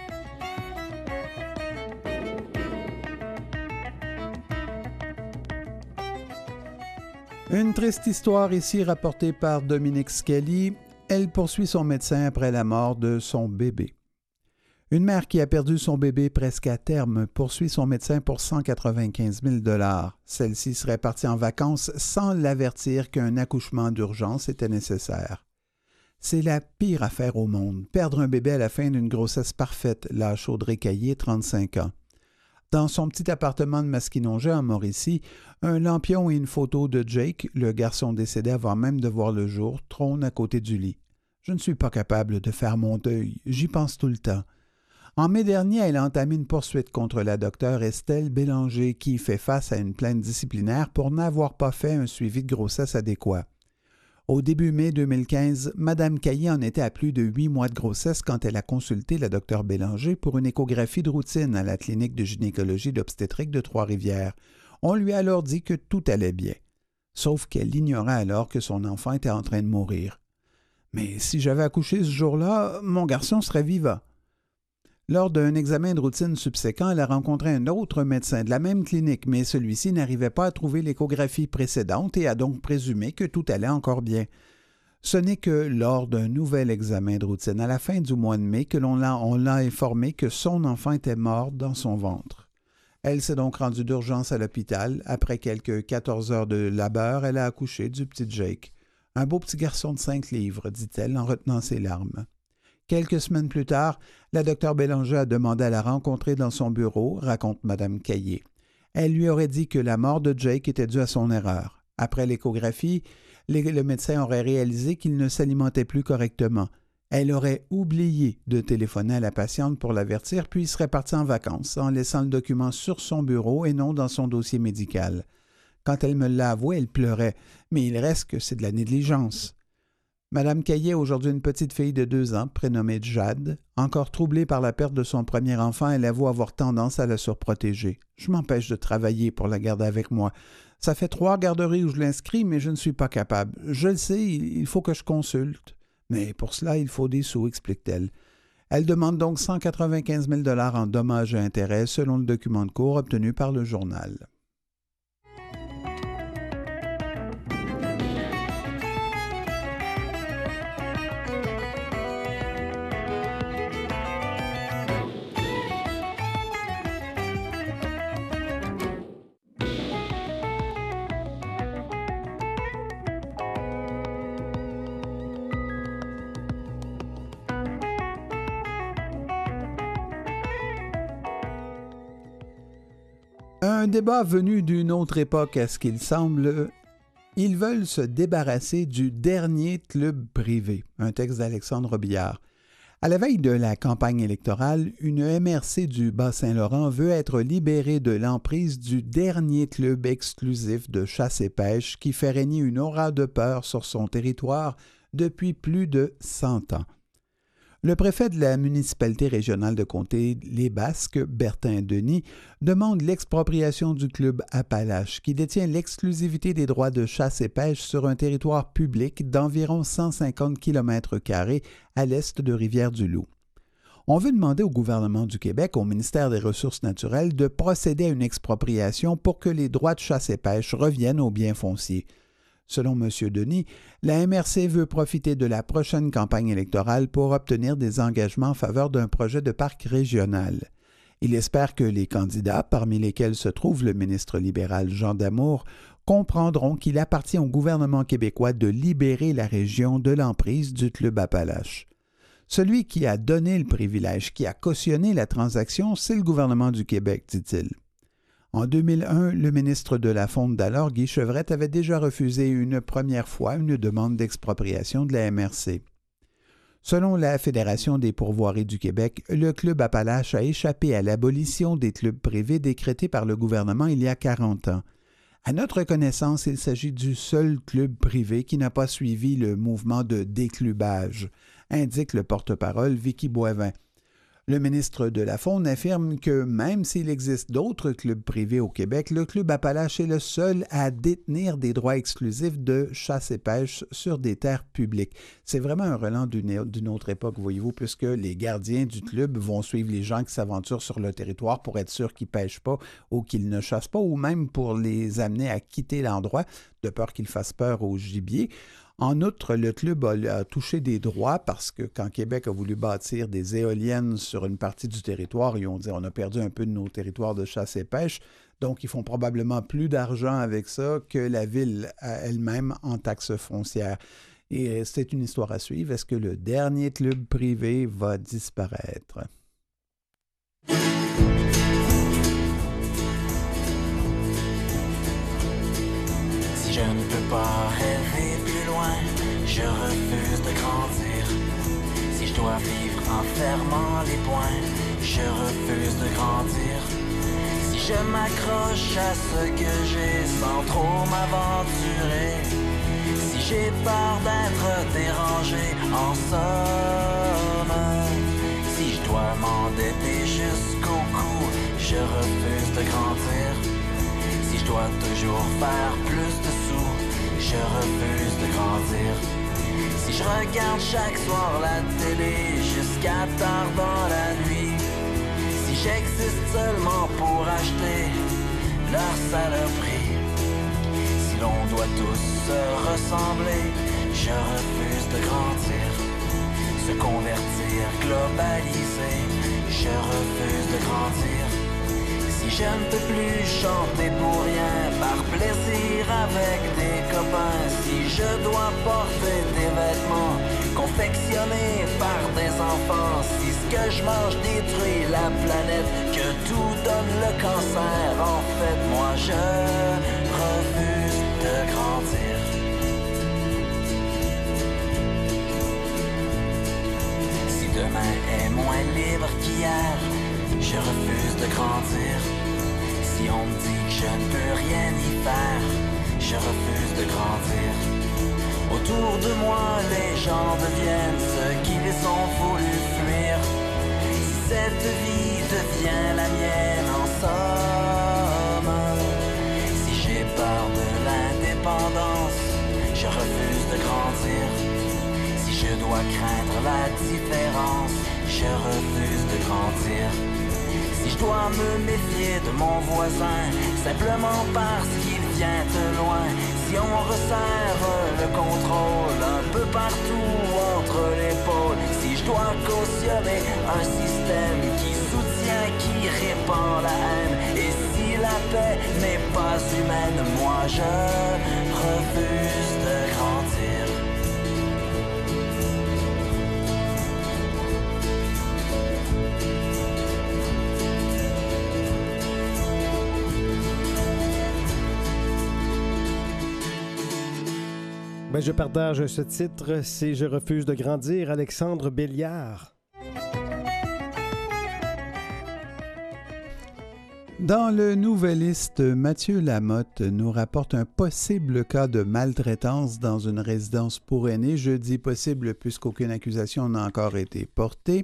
Une triste histoire ici rapportée par Dominique Skelly. Elle poursuit son médecin après la mort de son bébé. Une mère qui a perdu son bébé presque à terme poursuit son médecin pour cent quatre-vingt-quinze mille dollars. Celle-ci serait partie en vacances sans l'avertir qu'un accouchement d'urgence était nécessaire. C'est la pire affaire au monde, perdre un bébé à la fin d'une grossesse parfaite, lâche Audrey Caillé, trente-cinq ans. Dans son petit appartement de Masquinongé en Mauricie, un lampion et une photo de Jake, le garçon décédé avant même de voir le jour, trônent à côté du lit. Je ne suis pas capable de faire mon deuil, j'y pense tout le temps. En mai dernier, elle a entamé une poursuite contre la docteure Estelle Bélanger qui fait face à une plainte disciplinaire pour n'avoir pas fait un suivi de grossesse adéquat. Au début mai deux mille quinze, Mme Caillé en était à plus de huit mois de grossesse quand elle a consulté la docteure Bélanger pour une échographie de routine à la clinique de gynécologie d'obstétrique de Trois-Rivières. On lui a alors dit que tout allait bien. sauf qu'elle ignorait alors que son enfant était en train de mourir. « Mais si j'avais accouché ce jour-là, mon garçon serait vivant. » Lors d'un examen de routine subséquent, elle a rencontré un autre médecin de la même clinique, mais celui-ci n'arrivait pas à trouver l'échographie précédente et a donc présumé que tout allait encore bien. Ce n'est que lors d'un nouvel examen de routine à la fin du mois de mai que l'on l'a, on l'a informé que son enfant était mort dans son ventre. Elle s'est donc rendue d'urgence à l'hôpital. Après quelques quatorze heures de labeur, elle a accouché du petit Jake. Un beau petit garçon de cinq livres, dit-elle en retenant ses larmes. Quelques semaines plus tard, la docteure Bélanger a demandé à la rencontrer dans son bureau, raconte Mme Caillé. Elle lui aurait dit que la mort de Jake était due à son erreur. Après l'échographie, le médecin aurait réalisé qu'il ne s'alimentait plus correctement. Elle aurait oublié de téléphoner à la patiente pour l'avertir, puis serait partie en vacances, en laissant le document sur son bureau et non dans son dossier médical. Quand elle me l'a avoué, elle pleurait, mais il reste que c'est de la négligence. Madame Caillé a aujourd'hui une petite fille de deux ans, prénommée Jade. Encore troublée par la perte de son premier enfant, elle avoue avoir tendance à la surprotéger. Je m'empêche de travailler pour la garder avec moi. Ça fait trois garderies où je l'inscris, mais je ne suis pas capable. Je le sais, il faut que je consulte. Mais pour cela, il faut des sous, explique-t-elle. Elle demande donc cent quatre-vingt-quinze mille dollars en dommages et intérêts, selon le document de cour obtenu par le journal. Un débat venu d'une autre époque à ce qu'il semble. Ils veulent se débarrasser du dernier club privé. Un texte d'Alexandre Robillard. À la veille de la campagne électorale, une M R C du Bas-Saint-Laurent veut être libérée de l'emprise du dernier club exclusif de chasse et pêche qui fait régner une aura de peur sur son territoire depuis plus de cent ans. Le préfet de la municipalité régionale de comté Les Basques, Bertin Denis, demande l'expropriation du club Appalaches, qui détient l'exclusivité des droits de chasse et pêche sur un territoire public d'environ cent cinquante kilomètres carrés à l'est de Rivière-du-Loup. On veut demander au gouvernement du Québec, au ministère des Ressources naturelles, de procéder à une expropriation pour que les droits de chasse et pêche reviennent aux biens fonciers. Selon M. Denis, la M R C veut profiter de la prochaine campagne électorale pour obtenir des engagements en faveur d'un projet de parc régional. Il espère que les candidats, parmi lesquels se trouve le ministre libéral Jean Damour, comprendront qu'il appartient au gouvernement québécois de libérer la région de l'emprise du club Appalaches. Celui qui a donné le privilège, qui a cautionné la transaction, c'est le gouvernement du Québec, dit-il. En deux mille un, le ministre de la Fonde d'alors, Guy Chevrette, avait déjà refusé une première fois une demande d'expropriation de la M R C. Selon la Fédération des pourvoiries du Québec, le club Appalaches a échappé à l'abolition des clubs privés décrétés par le gouvernement il y a quarante ans. À notre connaissance, il s'agit du seul club privé qui n'a pas suivi le mouvement de déclubage, indique le porte-parole Vicky Boivin. Le ministre de la Faune affirme que même s'il existe d'autres clubs privés au Québec, le club Appalaches est le seul à détenir des droits exclusifs de chasse et pêche sur des terres publiques. C'est vraiment un relent d'une, d'une autre époque, voyez-vous, puisque les gardiens du club vont suivre les gens qui s'aventurent sur le territoire pour être sûrs qu'ils ne pêchent pas ou qu'ils ne chassent pas, ou même pour les amener à quitter l'endroit, de peur qu'ils fassent peur au gibier. En outre, le club a, a touché des droits parce que quand Québec a voulu bâtir des éoliennes sur une partie du territoire, ils ont dit on a perdu un peu de nos territoires de chasse et pêche, donc ils font probablement plus d'argent avec ça que la ville elle-même en taxes foncières. Et c'est une histoire à suivre. Est-ce que le dernier club privé va disparaître? Si je ne peux pas rêver plus loin, je refuse de grandir. Si je dois vivre en fermant les poings, je refuse de grandir. Si je m'accroche à ce que j'ai sans trop m'aventurer, si j'ai peur d'être dérangé en somme, si je dois m'endetter jusqu'au cou, je refuse de grandir. Si je dois toujours faire plus de sous, je refuse de grandir. Si je regarde chaque soir la télé jusqu'à tard dans la nuit, si j'existe seulement pour acheter leur saloperie, si l'on doit tous se ressembler, je refuse de grandir. Se convertir, globaliser, je refuse de grandir. Si je ne peux plus chanter pour rien, par plaisir avec des copains, si je dois porter des vêtements confectionnés par des enfants, si ce que je mange détruit la planète, que tout donne le cancer, en fait moi je refuse de grandir. Si demain est moins libre qu'hier, je refuse de grandir. Si on me dit que je ne peux rien y faire, je refuse de grandir. Autour de moi, les gens deviennent ce qu'ils ont voulu fuir. Si cette vie devient la mienne en somme, si j'ai peur de l'indépendance, je refuse de grandir. Si je dois craindre la différence, je refuse de grandir. Si je dois me méfier de mon voisin, simplement parce qu'il vient de loin, si on resserre le contrôle un peu partout entre les pôles, si je dois cautionner un système qui soutient, qui répand la haine, et si la paix n'est pas humaine, moi je refuse de grandir. Ben, je partage ce titre, c'est « Je refuse de grandir », Alexandre Béliard. Dans le Nouvelliste, Mathieu Lamotte nous rapporte un possible cas de maltraitance dans une résidence pour aînés. Je dis possible puisqu'aucune accusation n'a encore été portée.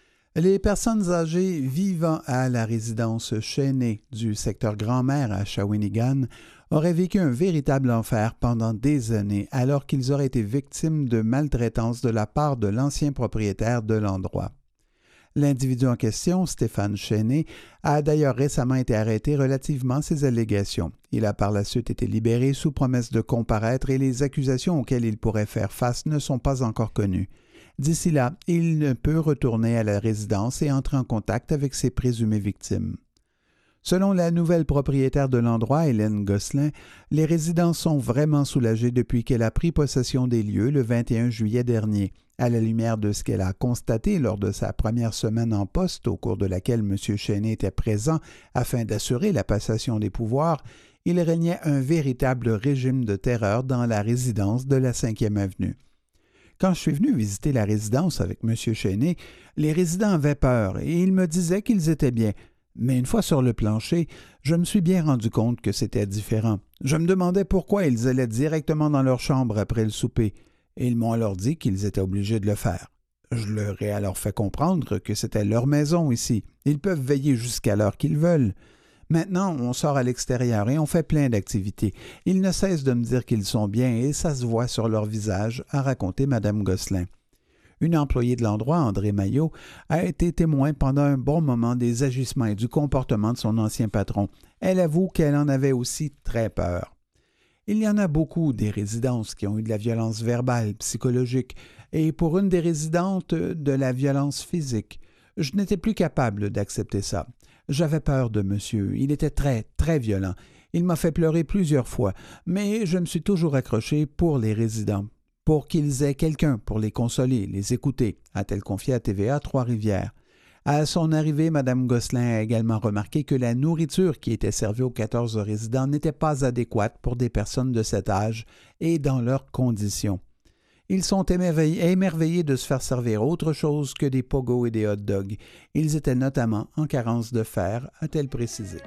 Les personnes âgées vivant à la résidence Chênée du secteur Grand-Mère à Shawinigan auraient vécu un véritable enfer pendant des années alors qu'ils auraient été victimes de maltraitance de la part de l'ancien propriétaire de l'endroit. L'individu en question, Stéphane Chênée, a d'ailleurs récemment été arrêté relativement à ces allégations. Il a par la suite été libéré sous promesse de comparaître et les accusations auxquelles il pourrait faire face ne sont pas encore connues. D'ici là, il ne peut retourner à la résidence et entrer en contact avec ses présumées victimes. Selon la nouvelle propriétaire de l'endroit, Hélène Gosselin, les résidents sont vraiment soulagés depuis qu'elle a pris possession des lieux le vingt et un juillet dernier. À la lumière de ce qu'elle a constaté lors de sa première semaine en poste, au cours de laquelle M. Chênée était présent afin d'assurer la passation des pouvoirs, il régnait un véritable régime de terreur dans la résidence de la cinquième avenue. Quand je suis venu visiter la résidence avec M. Chênée, les résidents avaient peur et ils me disaient qu'ils étaient bien. Mais une fois sur le plancher, je me suis bien rendu compte que c'était différent. Je me demandais pourquoi ils allaient directement dans leur chambre après le souper, et ils m'ont alors dit qu'ils étaient obligés de le faire. Je leur ai alors fait comprendre que c'était leur maison ici. Ils peuvent veiller jusqu'à l'heure qu'ils veulent. Maintenant, on sort à l'extérieur et on fait plein d'activités. Ils ne cessent de me dire qu'ils sont bien et ça se voit sur leur visage, a raconté Mme Gosselin. Une employée de l'endroit, André Maillot, a été témoin pendant un bon moment des agissements et du comportement de son ancien patron. Elle avoue qu'elle en avait aussi très peur. Il y en a beaucoup des résidences qui ont eu de la violence verbale, psychologique, et pour une des résidentes, de la violence physique. Je n'étais plus capable d'accepter ça. J'avais peur de monsieur. Il était très, très violent. Il m'a fait pleurer plusieurs fois, mais je me suis toujours accroché pour les résidents, pour qu'ils aient quelqu'un pour les consoler, les écouter, a-t-elle confié à T V A Trois-Rivières. À son arrivée, Mme Gosselin a également remarqué que la nourriture qui était servie aux quatorze résidents n'était pas adéquate pour des personnes de cet âge et dans leurs conditions. Ils sont émerveillés, émerveillés de se faire servir autre chose que des pogos et des hot dogs. Ils étaient notamment en carence de fer, a-t-elle précisé.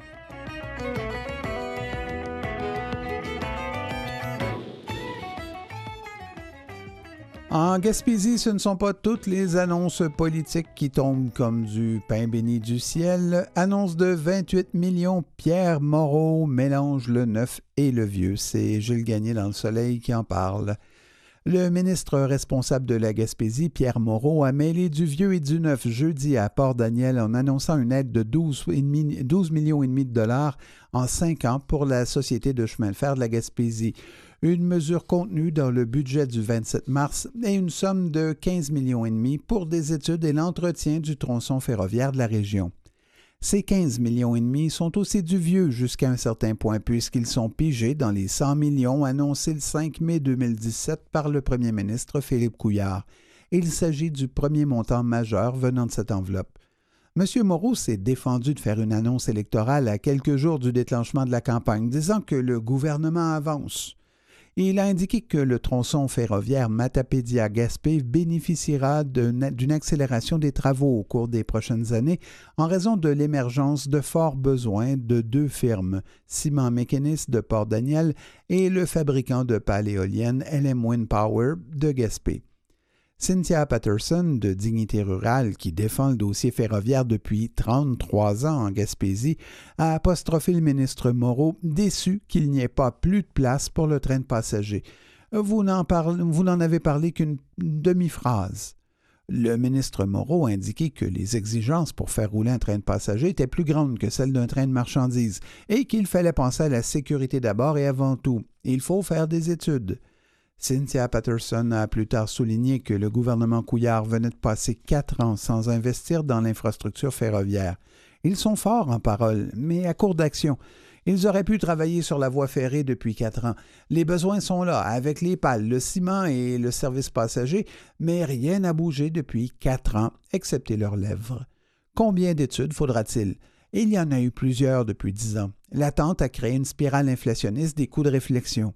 En Gaspésie, ce ne sont pas toutes les annonces politiques qui tombent comme du pain béni du ciel. Annonce de vingt-huit millions, Pierre Moreau mélange le neuf et le vieux. C'est Gilles Gagné dans Le Soleil qui en parle. Le ministre responsable de la Gaspésie, Pierre Moreau, a mêlé du vieux et du neuf jeudi à Port-Daniel en annonçant une aide de douze millions et demi de dollars en cinq ans pour la Société de chemin de fer de la Gaspésie. Une mesure contenue dans le budget du vingt-sept mars et une somme de quinze millions et demi pour des études et l'entretien du tronçon ferroviaire de la région. Ces quinze millions et demi sont aussi du vieux jusqu'à un certain point puisqu'ils sont pigés dans les cent millions annoncés le cinq mai deux mille dix-sept par le premier ministre Philippe Couillard. Il s'agit du premier montant majeur venant de cette enveloppe. M. Moreau s'est défendu de faire une annonce électorale à quelques jours du déclenchement de la campagne, disant que le gouvernement avance. Il a indiqué que le tronçon ferroviaire Matapédia-Gaspé bénéficiera d'une accélération des travaux au cours des prochaines années en raison de l'émergence de forts besoins de deux firmes, Ciment Mécanis de Port-Daniel et le fabricant de pales éoliennes L M Wind Power de Gaspé. Cynthia Patterson, de Dignité rurale, qui défend le dossier ferroviaire depuis trente-trois ans en Gaspésie, a apostrophé le ministre Moreau, déçu qu'il n'y ait pas plus de place pour le train de passagers. Vous n'en, parle, vous n'en avez parlé qu'une demi-phrase. Le ministre Moreau a indiqué que les exigences pour faire rouler un train de passagers étaient plus grandes que celles d'un train de marchandises et qu'il fallait penser à la sécurité d'abord et avant tout. Il faut faire des études. Cynthia Patterson a plus tard souligné que le gouvernement Couillard venait de passer quatre ans sans investir dans l'infrastructure ferroviaire. Ils sont forts en parole, mais à court d'action. Ils auraient pu travailler sur la voie ferrée depuis quatre ans. Les besoins sont là, avec les pales, le ciment et le service passager, mais rien n'a bougé depuis quatre ans, excepté leurs lèvres. Combien d'études faudra-t-il? Il y en a eu plusieurs depuis dix ans. L'attente a créé une spirale inflationniste des coûts de réflexion.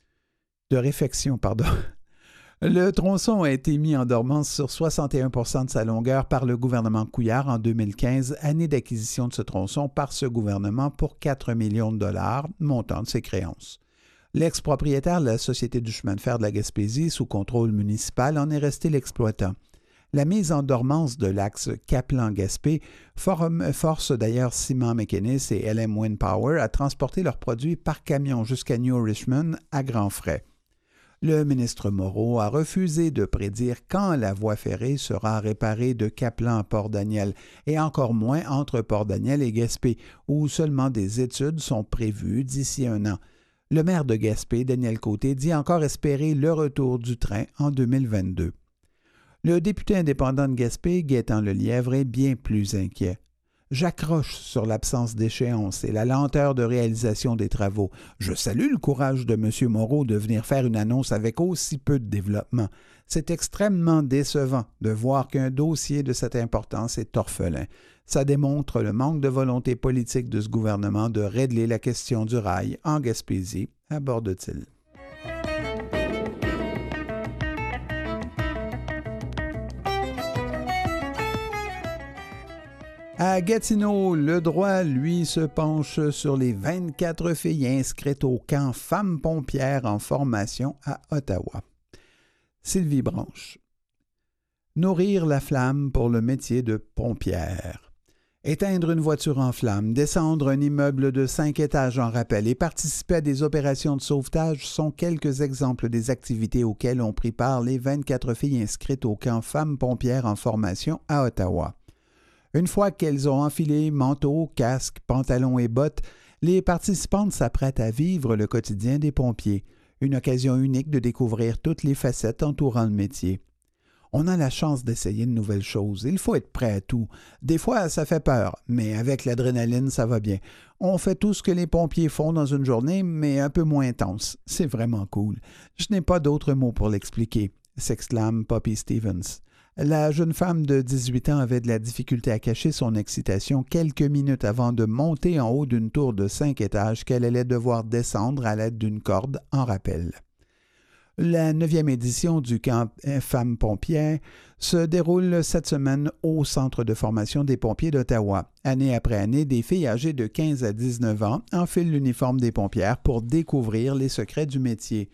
De réfection, pardon. Le tronçon a été mis en dormance sur soixante et un pour cent de sa longueur par le gouvernement Couillard en deux mille quinze, année d'acquisition de ce tronçon par ce gouvernement pour quatre millions de dollars, montant de ses créances. L'ex-propriétaire de la Société du chemin de fer de la Gaspésie, sous contrôle municipal, en est resté l'exploitant. La mise en dormance de l'axe Caplan-Gaspé force d'ailleurs Ciment Mécanis et L M Wind Power à transporter leurs produits par camion jusqu'à New Richmond à grands frais. Le ministre Moreau a refusé de prédire quand la voie ferrée sera réparée de Caplan à Port-Daniel et encore moins entre Port-Daniel et Gaspé, où seulement des études sont prévues d'ici un an. Le maire de Gaspé, Daniel Côté, dit encore espérer le retour du train en deux mille vingt-deux. Le député indépendant de Gaspé, Gaétan Lelièvre, est bien plus inquiet. J'accroche sur l'absence d'échéance et la lenteur de réalisation des travaux. Je salue le courage de M. Moreau de venir faire une annonce avec aussi peu de développement. C'est extrêmement décevant de voir qu'un dossier de cette importance est orphelin. Ça démontre le manque de volonté politique de ce gouvernement de régler la question du rail en Gaspésie, aborde-t-il. À Gatineau, le droit, lui, se penche sur les vingt-quatre filles inscrites au camp Femmes pompières en formation à Ottawa. Sylvie Branche. Nourrir la flamme pour le métier de pompière. Éteindre une voiture en flammes, descendre un immeuble de cinq étages en rappel et participer à des opérations de sauvetage sont quelques exemples des activités auxquelles ont pris part les vingt-quatre filles inscrites au camp Femmes pompières en formation à Ottawa. Une fois qu'elles ont enfilé manteau, casque, pantalon et bottes, les participantes s'apprêtent à vivre le quotidien des pompiers, une occasion unique de découvrir toutes les facettes entourant le métier. On a la chance d'essayer de nouvelles choses, il faut être prêt à tout. Des fois, ça fait peur, mais avec l'adrénaline, ça va bien. On fait tout ce que les pompiers font dans une journée, mais un peu moins intense. C'est vraiment cool. Je n'ai pas d'autres mots pour l'expliquer, s'exclame Poppy Stevens. La jeune femme de dix-huit ans avait de la difficulté à cacher son excitation quelques minutes avant de monter en haut d'une tour de cinq étages qu'elle allait devoir descendre à l'aide d'une corde en rappel. La neuvième édition du camp Femmes pompières se déroule cette semaine au Centre de formation des pompiers d'Ottawa. Année après année, des filles âgées de quinze à dix-neuf ans enfilent l'uniforme des pompières pour découvrir les secrets du métier.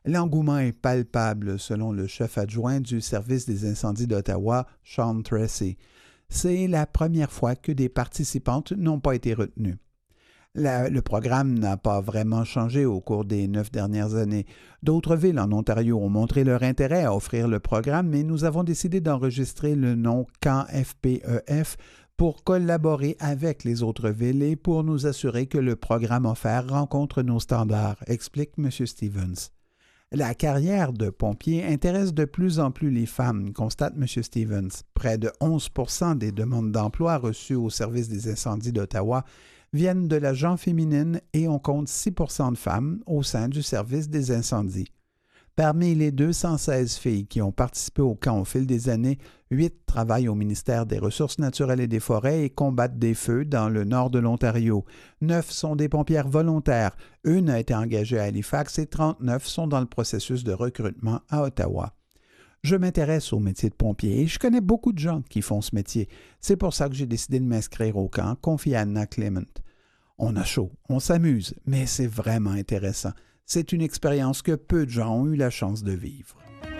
L'engouement est palpable, selon le chef adjoint du service des incendies d'Ottawa, Sean Tracy. C'est la première fois que des participantes n'ont pas été retenues. La, le programme n'a pas vraiment changé au cours des neuf dernières années. D'autres villes en Ontario ont montré leur intérêt à offrir le programme, mais nous avons décidé d'enregistrer le nom Camp F P E F pour collaborer avec les autres villes et pour nous assurer que le programme offert rencontre nos standards, explique M. Stevens. La carrière de pompier intéresse de plus en plus les femmes, constate M. Stevens. Près de onze pour cent des demandes d'emploi reçues au service des incendies d'Ottawa viennent de la gent féminine et on compte six pour cent de femmes au sein du service des incendies. Parmi les deux cent seize filles qui ont participé au camp au fil des années, huit travaillent au ministère des Ressources naturelles et des Forêts et combattent des feux dans le nord de l'Ontario. Neuf sont des pompières volontaires, une a été engagée à Halifax et trente-neuf sont dans le processus de recrutement à Ottawa. Je m'intéresse au métier de pompier et je connais beaucoup de gens qui font ce métier. C'est pour ça que j'ai décidé de m'inscrire au camp, confie Anna Clement. On a chaud, on s'amuse, mais c'est vraiment intéressant. C'est une expérience que peu de gens ont eu la chance de vivre.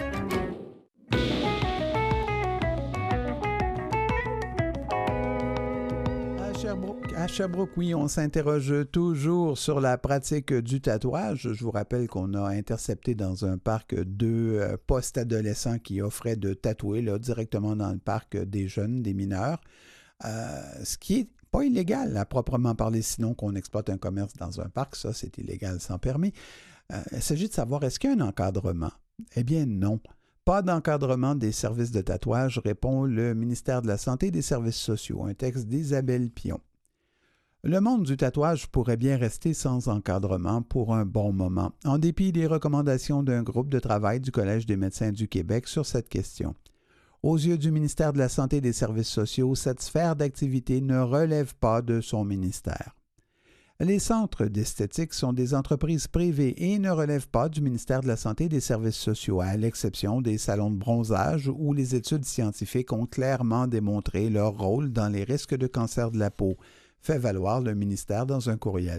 À Sherbrooke, à Sherbrooke, oui, on s'interroge toujours sur la pratique du tatouage. Je vous rappelle qu'on a intercepté dans un parc deux euh, post-adolescents qui offraient de tatouer là, directement dans le parc des jeunes, des mineurs, euh, ce qui est pas illégal à proprement parler, sinon qu'on exploite un commerce dans un parc, ça c'est illégal sans permis. Euh, il s'agit de savoir, est-ce qu'il y a un encadrement? Eh bien non. Pas d'encadrement des services de tatouage, répond le ministère de la Santé et des Services sociaux, un texte d'Isabelle Pion. Le monde du tatouage pourrait bien rester sans encadrement pour un bon moment, en dépit des recommandations d'un groupe de travail du Collège des médecins du Québec sur cette question. Aux yeux du ministère de la Santé et des Services sociaux, cette sphère d'activité ne relève pas de son ministère. Les centres d'esthétique sont des entreprises privées et ne relèvent pas du ministère de la Santé et des Services sociaux, à l'exception des salons de bronzage où les études scientifiques ont clairement démontré leur rôle dans les risques de cancer de la peau, fait valoir le ministère dans un courriel.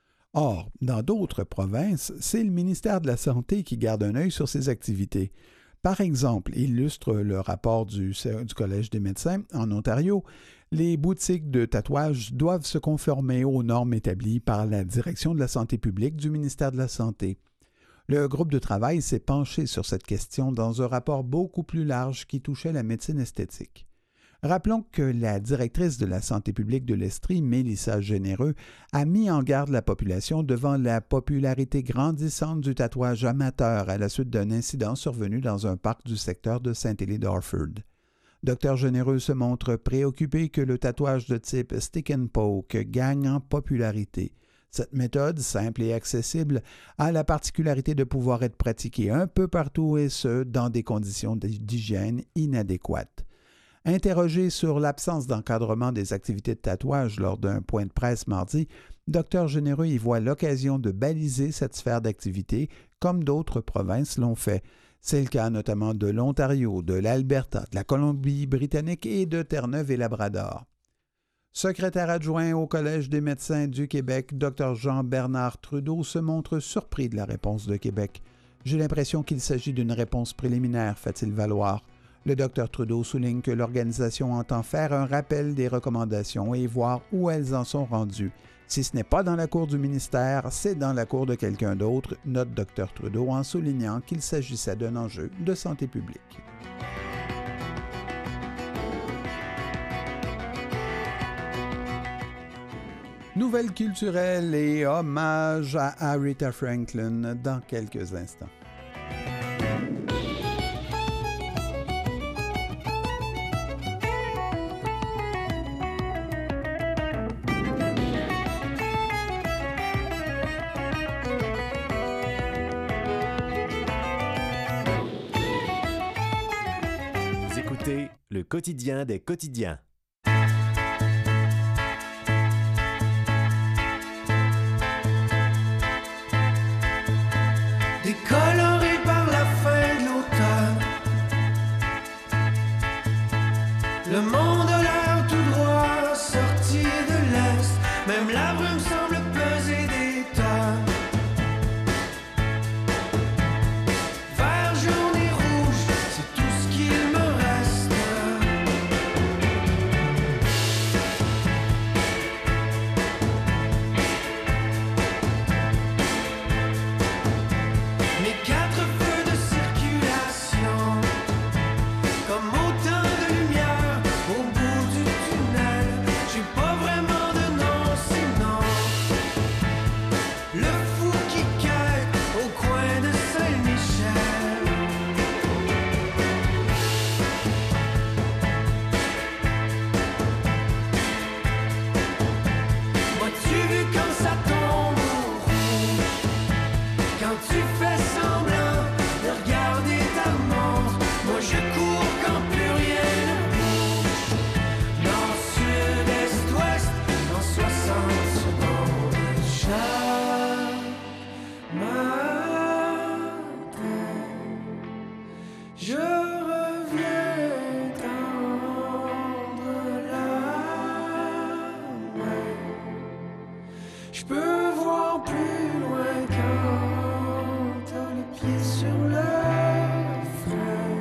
Or, dans d'autres provinces, c'est le ministère de la Santé qui garde un œil sur ces activités. Par exemple, illustre le rapport du, du Collège des médecins en Ontario, les boutiques de tatouage doivent se conformer aux normes établies par la Direction de la santé publique du ministère de la Santé. Le groupe de travail s'est penché sur cette question dans un rapport beaucoup plus large qui touchait la médecine esthétique. Rappelons que la directrice de la santé publique de l'Estrie, Mélissa Généreux, a mis en garde la population devant la popularité grandissante du tatouage amateur à la suite d'un incident survenu dans un parc du secteur de Saint-Élie-d'Orford. Docteur Généreux se montre préoccupé que le tatouage de type stick and poke gagne en popularité. Cette méthode, simple et accessible, a la particularité de pouvoir être pratiquée un peu partout et ce, dans des conditions d'hygiène inadéquates. Interrogé sur l'absence d'encadrement des activités de tatouage lors d'un point de presse mardi, Docteur Généreux y voit l'occasion de baliser cette sphère d'activité comme d'autres provinces l'ont fait. C'est le cas notamment de l'Ontario, de l'Alberta, de la Colombie-Britannique et de Terre-Neuve et Labrador. Secrétaire adjoint au Collège des médecins du Québec, Dr Jean-Bernard Trudeau se montre surpris de la réponse de Québec. « J'ai l'impression qu'il s'agit d'une réponse préliminaire », fait-il valoir. Le docteur Trudeau souligne que l'organisation entend faire un rappel des recommandations et voir où elles en sont rendues. Si ce n'est pas dans la cour du ministère, c'est dans la cour de quelqu'un d'autre, note docteur Trudeau en soulignant qu'il s'agissait d'un enjeu de santé publique. Nouvelles culturelles et hommage à Aretha Franklin dans quelques instants. Le quotidien des quotidiens. Décoloré par la fin de l'automne, le monde a l'air tout droit sorti de l'Est, même la brume semble peser des tonnes. Je peux voir plus loin quand t'as les pieds sur le frein.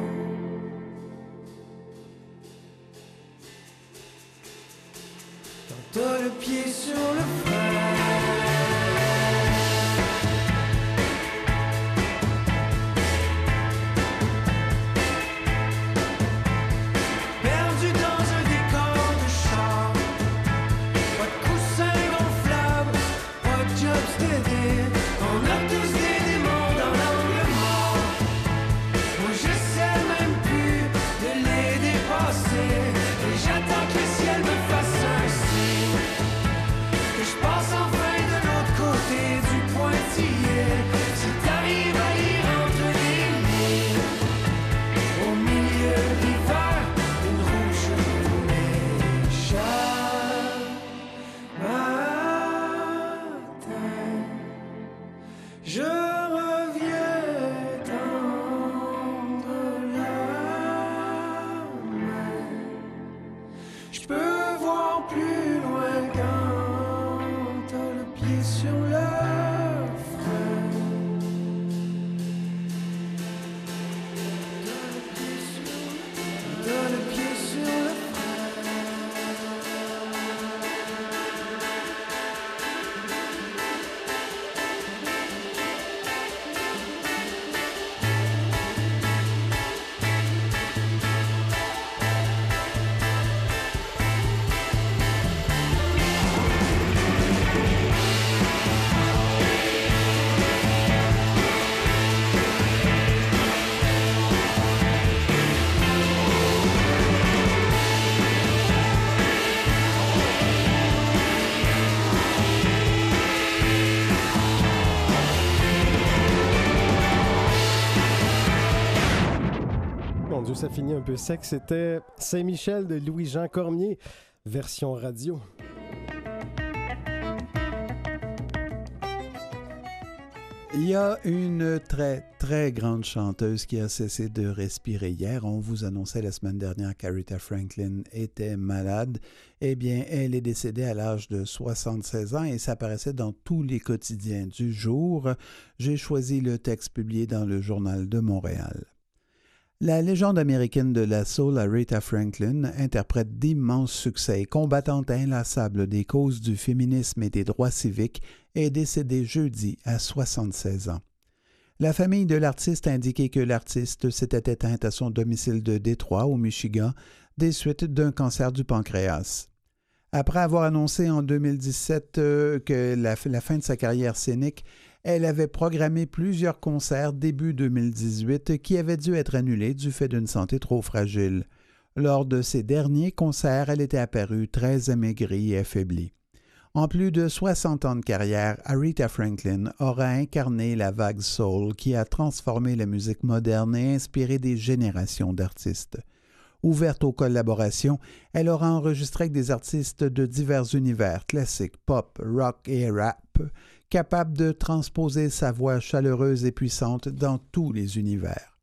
Quand t'as le pied sur le frein. Perdu dans un décor de char. Pas de coussin gonflable, pas de job steady. On a tous des démons dans l'angle mort. Moi j'essaie même plus de les dépasser. Et j'attends que le ciel me fasse un signe, que je passe enfin de l'autre côté du pointillé. Si t'arrives à lire entre les lignes, au milieu de l'hiver, une rouge méchante matin, je reviens tendre la main. Je peux voir plus loin quand t'as le pied sur le frein. T'as le pied sur le frein. Mon Dieu, ça finit un peu sec. C'était Saint-Michel de Louis-Jean Cormier, version radio. Il y a une très, très grande chanteuse qui a cessé de respirer hier. On vous annonçait la semaine dernière qu'Aretha Franklin était malade. Eh bien, elle est décédée à l'âge de soixante-seize ans et ça apparaissait dans tous les quotidiens du jour. J'ai choisi le texte publié dans le Journal de Montréal. La légende américaine de la soul Aretha Franklin, interprète d'immenses succès et combattante inlassable des causes du féminisme et des droits civiques, est décédée jeudi à soixante-seize ans. La famille de l'artiste a indiqué que l'artiste s'était éteinte à son domicile de Détroit, au Michigan, des suites d'un cancer du pancréas. Après avoir annoncé en deux mille dix-sept euh, que la, la fin de sa carrière scénique, elle avait programmé plusieurs concerts début deux mille dix-huit qui avaient dû être annulés du fait d'une santé trop fragile. Lors de ces derniers concerts, elle était apparue très amaigrie et affaiblie. En plus de soixante ans de carrière, Aretha Franklin aura incarné la vague soul qui a transformé la musique moderne et inspiré des générations d'artistes. Ouverte aux collaborations, elle aura enregistré avec des artistes de divers univers, classiques, pop, rock et rap, capables de transposer sa voix chaleureuse et puissante dans tous les univers.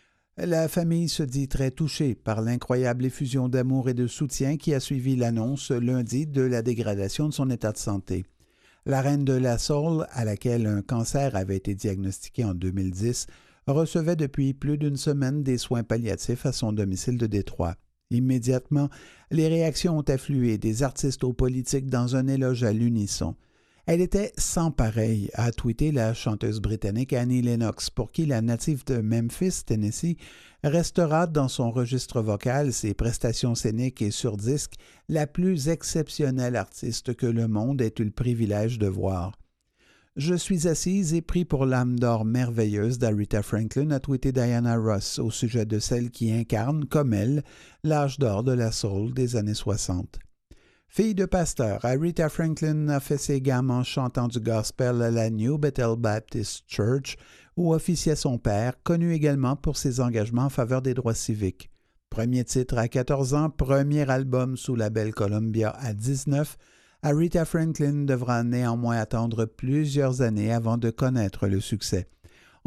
La famille se dit très touchée par l'incroyable effusion d'amour et de soutien qui a suivi l'annonce lundi de la dégradation de son état de santé. La reine de la soul, à laquelle un cancer avait été diagnostiqué en deux mille dix, recevait depuis plus d'une semaine des soins palliatifs à son domicile de Détroit. Immédiatement, les réactions ont afflué des artistes aux politiques dans un éloge à l'unisson. Elle était sans pareil, a tweeté la chanteuse britannique Annie Lennox, pour qui la native de Memphis, Tennessee, restera dans son registre vocal, ses prestations scéniques et sur disque, la plus exceptionnelle artiste que le monde ait eu le privilège de voir. Je suis assise et pris pour l'âme d'or merveilleuse d'Aretha Franklin, a tweeté Diana Ross au sujet de celle qui incarne, comme elle, l'âge d'or de la soul des années soixante. Fille de pasteur, Aretha Franklin a fait ses gammes en chantant du gospel à la New Bethel Baptist Church, où officiait son père, connu également pour ses engagements en faveur des droits civiques. Premier titre à quatorze ans, premier album sous label Columbia à dix-neuf, Aretha Franklin devra néanmoins attendre plusieurs années avant de connaître le succès.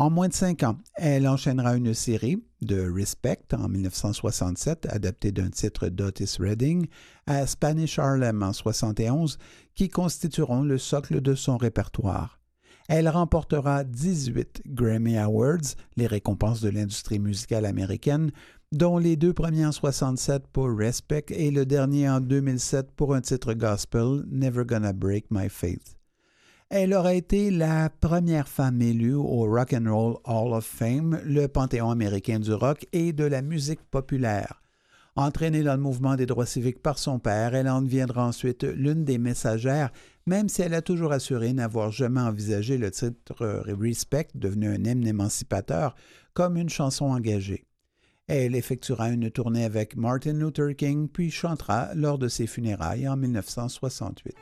En moins de cinq ans, elle enchaînera une série de Respect en mille neuf cent soixante-sept, adaptée d'un titre d'Otis Redding, à Spanish Harlem en soixante et onze, qui constitueront le socle de son répertoire. Elle remportera dix-huit Grammy Awards, les récompenses de l'industrie musicale américaine, dont les deux premiers en soixante-sept pour Respect et le dernier en deux mille sept pour un titre gospel, Never Gonna Break My Faith. Elle aura été la première femme élue au Rock and Roll Hall of Fame, le panthéon américain du rock et de la musique populaire. Entraînée dans le mouvement des droits civiques par son père, elle en deviendra ensuite l'une des messagères, même si elle a toujours assuré n'avoir jamais envisagé le titre Respect, devenu un hymne émancipateur, comme une chanson engagée. Elle effectuera une tournée avec Martin Luther King, puis chantera lors de ses funérailles en mille neuf cent soixante-huit.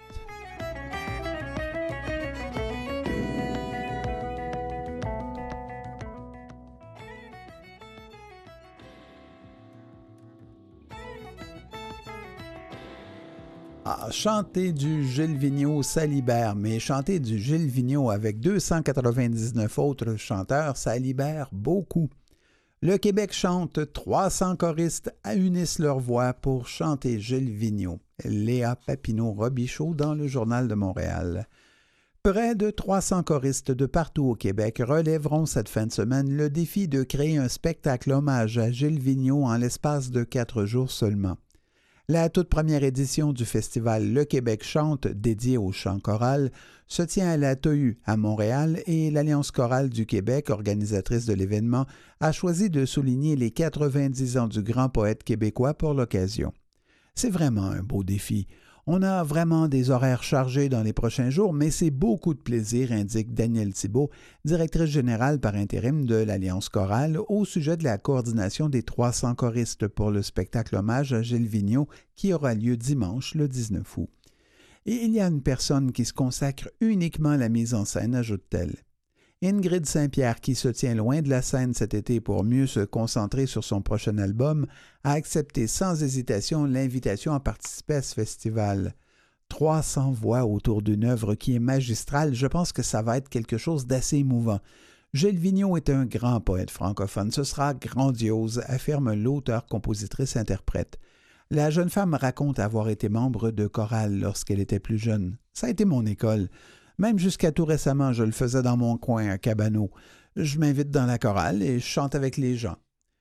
Ah, chanter du Gilles Vigneault, ça libère, mais chanter du Gilles Vigneault avec deux cent quatre-vingt-dix-neuf autres chanteurs, ça libère beaucoup. Le Québec chante, trois cents choristes unissent leur voix pour chanter Gilles Vigneault. Léa Papineau-Robichaud dans le Journal de Montréal. Près de trois cents choristes de partout au Québec relèveront cette fin de semaine le défi de créer un spectacle hommage à Gilles Vigneault en l'espace de quatre jours seulement. La toute première édition du festival Le Québec chante, dédié au chant choral, se tient à la T O U à Montréal et l'Alliance chorale du Québec, organisatrice de l'événement, a choisi de souligner les quatre-vingt-dix ans du grand poète québécois pour l'occasion. C'est vraiment un beau défi. On a vraiment des horaires chargés dans les prochains jours, mais c'est beaucoup de plaisir, indique Danielle Thibault, directrice générale par intérim de l'Alliance chorale, au sujet de la coordination des trois cents choristes pour le spectacle hommage à Gilles Vigneault qui aura lieu dimanche le dix-neuf août. Et il y a une personne qui se consacre uniquement à la mise en scène, ajoute-t-elle. Ingrid Saint-Pierre, qui se tient loin de la scène cet été pour mieux se concentrer sur son prochain album, a accepté sans hésitation l'invitation à participer à ce festival. trois cents voix autour d'une œuvre qui est magistrale, je pense que ça va être quelque chose d'assez émouvant. Gilles Vigneault est un grand poète francophone, ce sera grandiose, affirme l'auteur-compositrice-interprète. La jeune femme raconte avoir été membre de chorale lorsqu'elle était plus jeune. Ça a été mon école. Même jusqu'à tout récemment, je le faisais dans mon coin à Cabano. Je m'invite dans la chorale et je chante avec les gens.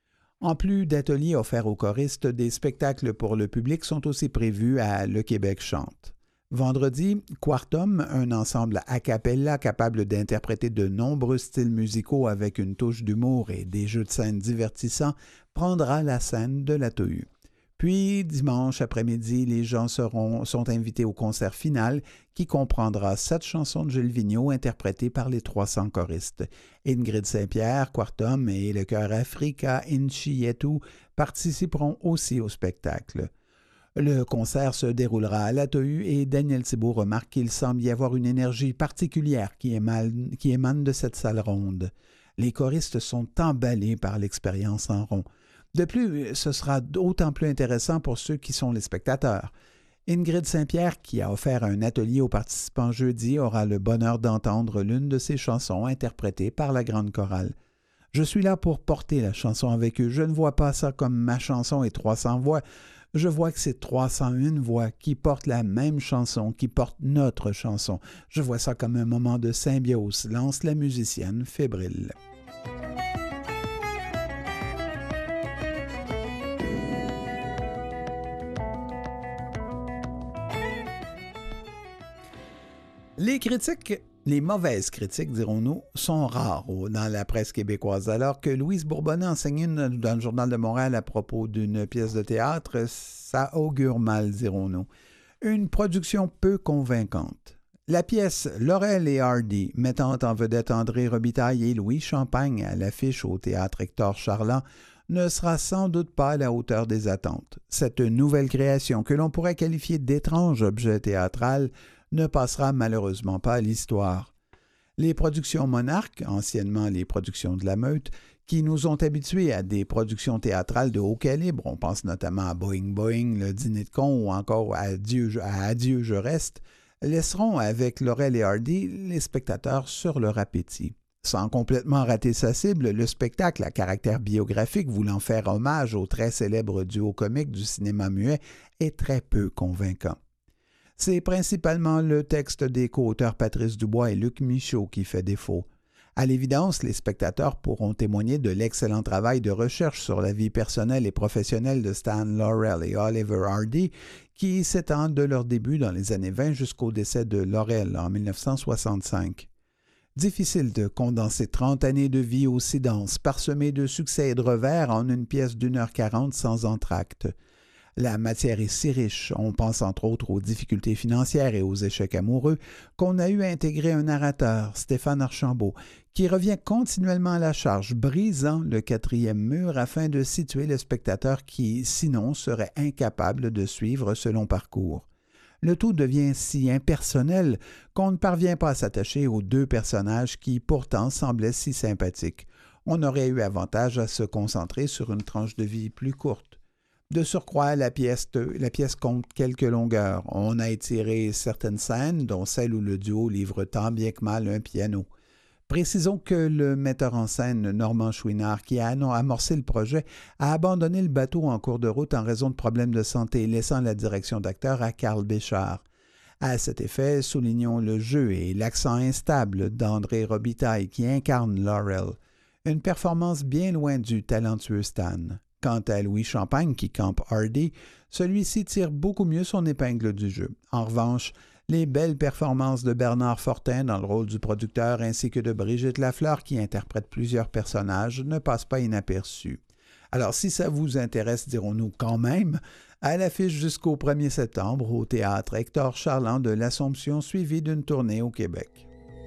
En plus d'ateliers offerts aux choristes, des spectacles pour le public sont aussi prévus à Le Québec chante. Vendredi, Quartum, un ensemble a cappella capable d'interpréter de nombreux styles musicaux avec une touche d'humour et des jeux de scène divertissants, prendra la scène de la T O U. Puis, dimanche après-midi, les gens seront, sont invités au concert final qui comprendra sept chansons de Gilles Vigneault interprétées par les trois cents choristes. Ingrid Saint-Pierre, Quartum et le chœur Africa Inchietu participeront aussi au spectacle. Le concert se déroulera à la T O U et Daniel Thibault remarque qu'il semble y avoir une énergie particulière qui émane, qui émane de cette salle ronde. Les choristes sont emballés par l'expérience en rond. De plus, ce sera d'autant plus intéressant pour ceux qui sont les spectateurs. Ingrid Saint-Pierre, qui a offert un atelier aux participants jeudi, aura le bonheur d'entendre l'une de ses chansons interprétée par la grande chorale. Je suis là pour porter la chanson avec eux. Je ne vois pas ça comme ma chanson et trois cents voix. Je vois que c'est trois cent un voix qui portent la même chanson, qui portent notre chanson. Je vois ça comme un moment de symbiose, lance la musicienne fébrile. Les critiques, les mauvaises critiques, dirons-nous, sont rares dans la presse québécoise. Alors que Louise Bourbonnais enseigne une dans le Journal de Montréal à propos d'une pièce de théâtre, ça augure mal, dirons-nous. Une production peu convaincante. La pièce Laurel et Hardy, mettant en vedette André Robitaille et Louis Champagne à l'affiche au théâtre Hector Charland, ne sera sans doute pas à la hauteur des attentes. Cette nouvelle création, que l'on pourrait qualifier d'étrange objet théâtral, ne passera malheureusement pas à l'histoire. Les productions Monarque, anciennement les productions de la Meute, qui nous ont habitués à des productions théâtrales de haut calibre, on pense notamment à Boing Boing, Le Dîner de con ou encore à Adieu, à Adieu je reste, laisseront avec Laurel et Hardy les spectateurs sur leur appétit. Sans complètement rater sa cible, le spectacle à caractère biographique voulant faire hommage au très célèbre duo comique du cinéma muet est très peu convaincant. C'est principalement le texte des co-auteurs Patrice Dubois et Luc Michaud qui fait défaut. À l'évidence, les spectateurs pourront témoigner de l'excellent travail de recherche sur la vie personnelle et professionnelle de Stan Laurel et Oliver Hardy, qui s'étend de leur début dans les années vingt jusqu'au décès de Laurel en mille neuf cent soixante-cinq. Difficile de condenser trente années de vie aussi dense, parsemées de succès et de revers en une pièce d'une heure quarante sans entracte. La matière est si riche, on pense entre autres aux difficultés financières et aux échecs amoureux, qu'on a eu à intégrer un narrateur, Stéphane Archambault, qui revient continuellement à la charge, brisant le quatrième mur afin de situer le spectateur qui, sinon, serait incapable de suivre ce long parcours. Le tout devient si impersonnel qu'on ne parvient pas à s'attacher aux deux personnages qui, pourtant, semblaient si sympathiques. On aurait eu avantage à se concentrer sur une tranche de vie plus courte. De surcroît, la pièce, la pièce compte quelques longueurs. On a étiré certaines scènes, dont celle où le duo livre tant bien que mal un piano. Précisons que le metteur en scène Normand Chouinard, qui a amorcé le projet, a abandonné le bateau en cours de route en raison de problèmes de santé, laissant la direction d'acteur à Carl Béchard. À cet effet, soulignons le jeu et l'accent instable d'André Robitaille qui incarne Laurel. Une performance bien loin du talentueux Stan. Quant à Louis Champagne, qui campe Hardy, celui-ci tire beaucoup mieux son épingle du jeu. En revanche, les belles performances de Bernard Fortin dans le rôle du producteur ainsi que de Brigitte Lafleur, qui interprète plusieurs personnages, ne passent pas inaperçues. Alors, si ça vous intéresse, dirons-nous quand même, à l'affiche jusqu'au premier septembre au théâtre Hector Charland de l'Assomption, suivi d'une tournée au Québec.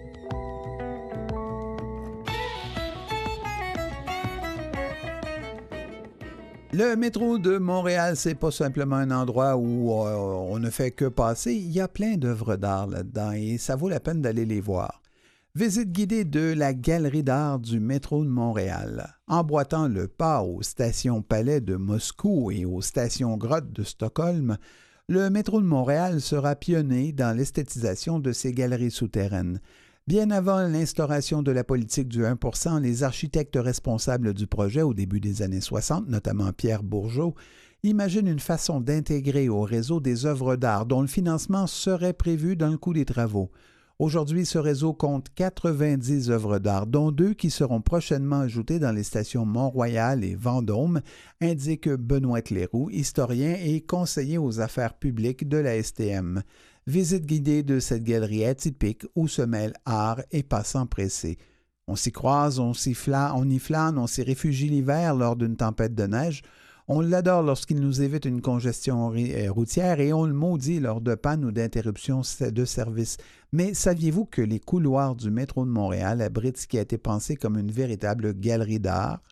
Le métro de Montréal, c'est pas simplement un endroit où euh, on ne fait que passer. Il y a plein d'œuvres d'art là-dedans et ça vaut la peine d'aller les voir. Visite guidée de la Galerie d'art du métro de Montréal. Emboîtant le pas aux stations Palais de Moscou et aux stations Grotte de Stockholm, le métro de Montréal sera pionnier dans l'esthétisation de ses galeries souterraines. Bien avant l'instauration de la politique du un pour cent, les architectes responsables du projet au début des années soixante, notamment Pierre Bourgeot, imaginent une façon d'intégrer au réseau des œuvres d'art dont le financement serait prévu dans le coût des travaux. Aujourd'hui, ce réseau compte quatre-vingt-dix œuvres d'art, dont deux qui seront prochainement ajoutées dans les stations Mont-Royal et Vendôme, indique Benoît Cléroux, historien et conseiller aux affaires publiques de la S T M. Visite guidée de cette galerie atypique où se mêlent art et passants pressés. On s'y croise, on s'y flâne, on y flâne, on s'y réfugie l'hiver lors d'une tempête de neige. On l'adore lorsqu'il nous évite une congestion routière et on le maudit lors de pannes ou d'interruptions de service. Mais saviez-vous que les couloirs du métro de Montréal abritent ce qui a été pensé comme une véritable galerie d'art?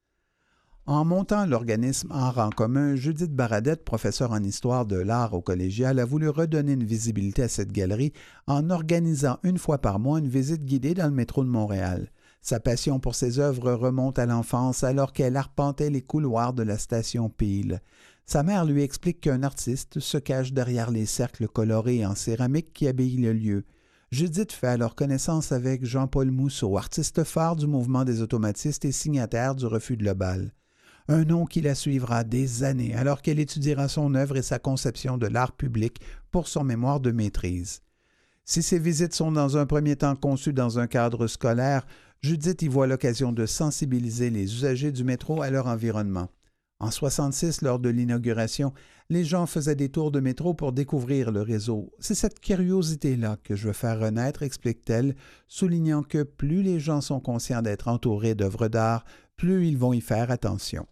En montant l'organisme Art en commun, Judith Baradette, professeure en histoire de l'art au collégial, a voulu redonner une visibilité à cette galerie en organisant une fois par mois une visite guidée dans le métro de Montréal. Sa passion pour ses œuvres remonte à l'enfance alors qu'elle arpentait les couloirs de la station Peel. Sa mère lui explique qu'un artiste se cache derrière les cercles colorés en céramique qui habillent le lieu. Judith fait alors connaissance avec Jean-Paul Mousseau, artiste phare du mouvement des automatistes et signataire du refus global. Un nom qui la suivra des années alors qu'elle étudiera son œuvre et sa conception de l'art public pour son mémoire de maîtrise. Si ces visites sont dans un premier temps conçues dans un cadre scolaire, Judith y voit l'occasion de sensibiliser les usagers du métro à leur environnement. En soixante-six, lors de l'inauguration, les gens faisaient des tours de métro pour découvrir le réseau. C'est cette curiosité-là que je veux faire renaître, explique-t-elle, soulignant que plus les gens sont conscients d'être entourés d'œuvres d'art, plus ils vont y faire attention.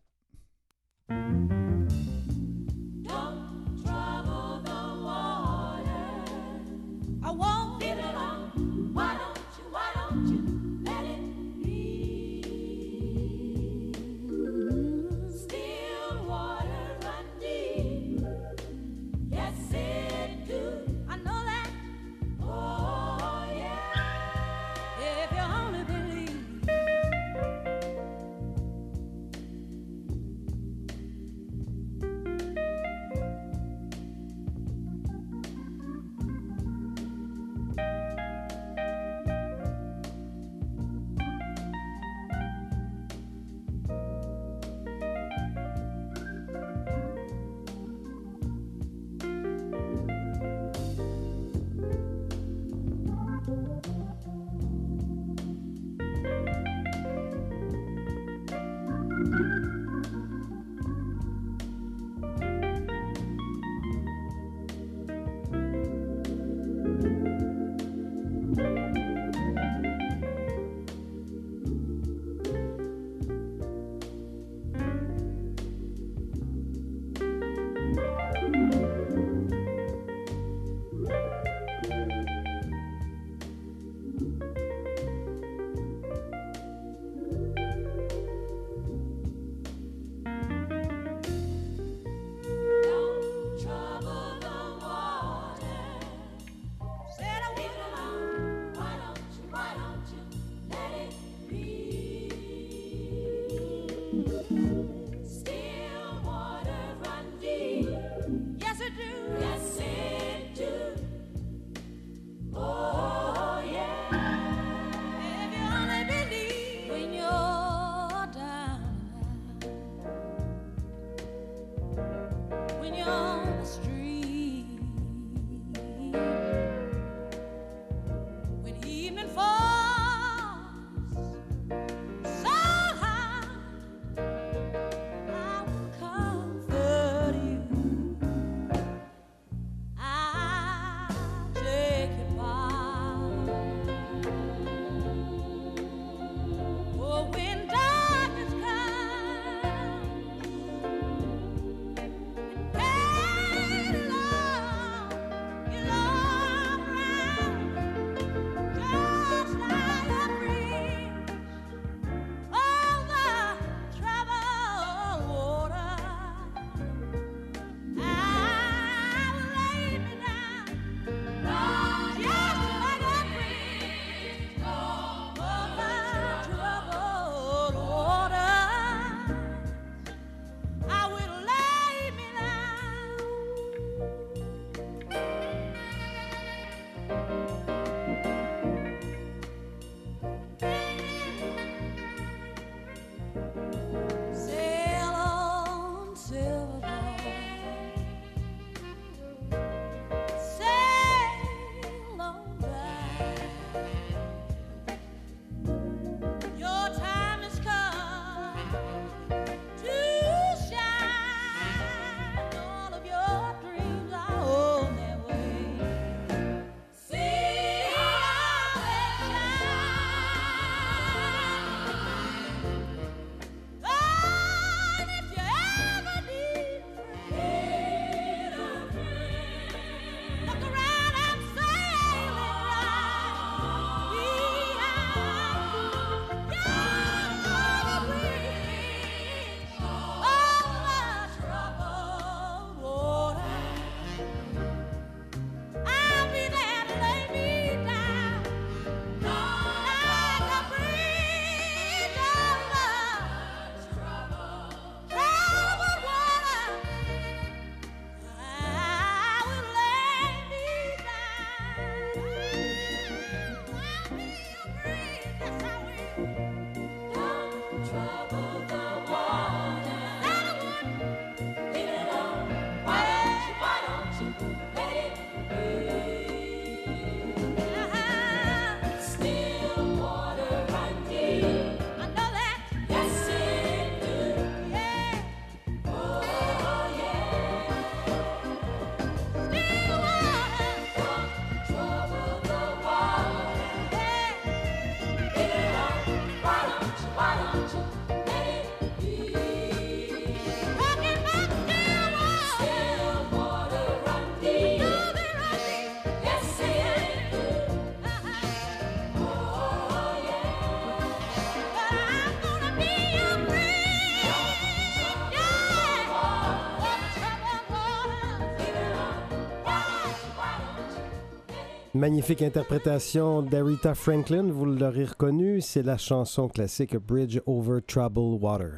Magnifique interprétation d'Aretha Franklin, vous l'aurez reconnu, c'est la chanson classique Bridge Over Troubled Water.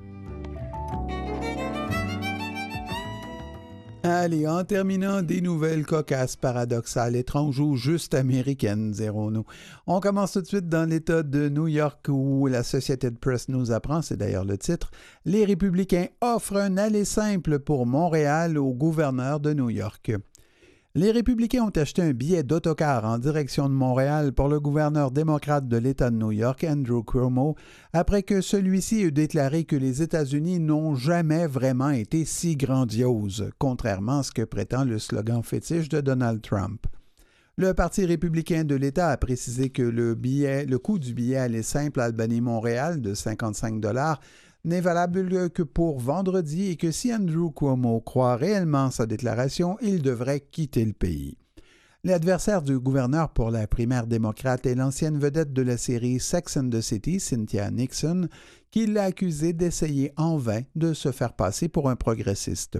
Allez, en terminant, des nouvelles cocasses, paradoxales, étranges ou juste américaines, dirons-nous. On commence tout de suite dans l'État de New York où la Associated Press nous apprend, c'est d'ailleurs le titre, « Les républicains offrent un aller simple pour Montréal au gouverneur de New York ». Les républicains ont acheté un billet d'autocar en direction de Montréal pour le gouverneur démocrate de l'État de New York, Andrew Cuomo, après que celui-ci eut déclaré que les États-Unis n'ont jamais vraiment été si grandioses, contrairement à ce que prétend le slogan fétiche de Donald Trump. Le Parti républicain de l'État a précisé que le billet, le coût du billet aller simple Albany-Montréal de cinquante-cinq dollars n'est valable que pour vendredi et que si Andrew Cuomo croit réellement sa déclaration, il devrait quitter le pays. L'adversaire du gouverneur pour la primaire démocrate est l'ancienne vedette de la série Sex and the City, Cynthia Nixon, qui l'a accusé d'essayer en vain de se faire passer pour un progressiste.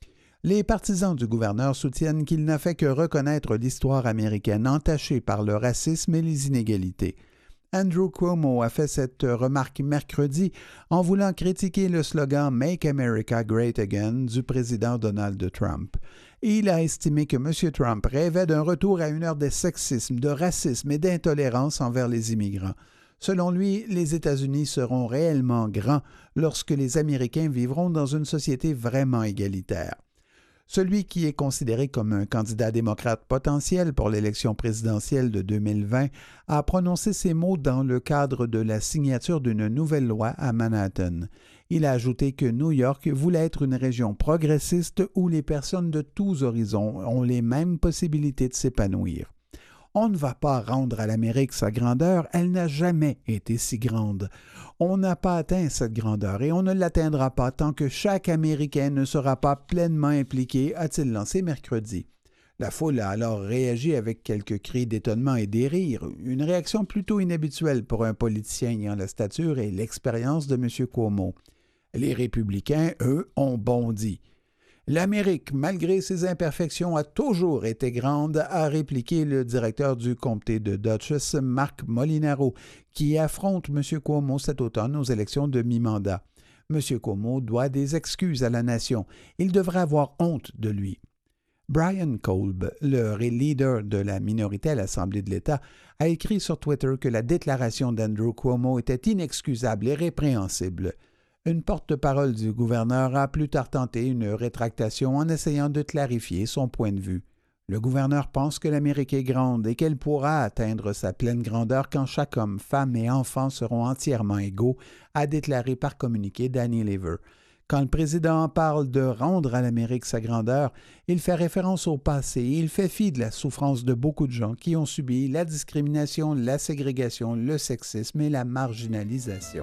Les partisans du gouverneur soutiennent qu'il n'a fait que reconnaître l'histoire américaine entachée par le racisme et les inégalités. Andrew Cuomo a fait cette remarque mercredi en voulant critiquer le slogan « Make America Great Again » du président Donald Trump. Il a estimé que M. Trump rêvait d'un retour à une ère de sexisme, de racisme et d'intolérance envers les immigrants. Selon lui, les États-Unis seront réellement grands lorsque les Américains vivront dans une société vraiment égalitaire. Celui qui est considéré comme un candidat démocrate potentiel pour l'élection présidentielle de deux mille vingt a prononcé ces mots dans le cadre de la signature d'une nouvelle loi à Manhattan. Il a ajouté que New York voulait être une région progressiste où les personnes de tous horizons ont les mêmes possibilités de s'épanouir. On ne va pas rendre à l'Amérique sa grandeur, elle n'a jamais été si grande. On n'a pas atteint cette grandeur et on ne l'atteindra pas tant que chaque Américain ne sera pas pleinement impliqué, a-t-il lancé mercredi. La foule a alors réagi avec quelques cris d'étonnement et des rires, une réaction plutôt inhabituelle pour un politicien ayant la stature et l'expérience de M. Cuomo. Les républicains, eux, ont bondi. L'Amérique, malgré ses imperfections, a toujours été grande, a répliqué le directeur du comté de Dutchess, Marc Molinaro, qui affronte M. Cuomo cet automne aux élections de mi-mandat. M. Cuomo doit des excuses à la nation. Il devrait avoir honte de lui. Brian Kolb, le leader de la minorité à l'Assemblée de l'État, a écrit sur Twitter que la déclaration d'Andrew Cuomo était inexcusable et répréhensible. Une porte-parole du gouverneur a plus tard tenté une rétractation en essayant de clarifier son point de vue. Le gouverneur pense que l'Amérique est grande et qu'elle pourra atteindre sa pleine grandeur quand chaque homme, femme et enfant seront entièrement égaux, a déclaré par communiqué Danny Lever. Quand le président parle de rendre à l'Amérique sa grandeur, il fait référence au passé et il fait fi de la souffrance de beaucoup de gens qui ont subi la discrimination, la ségrégation, le sexisme et la marginalisation.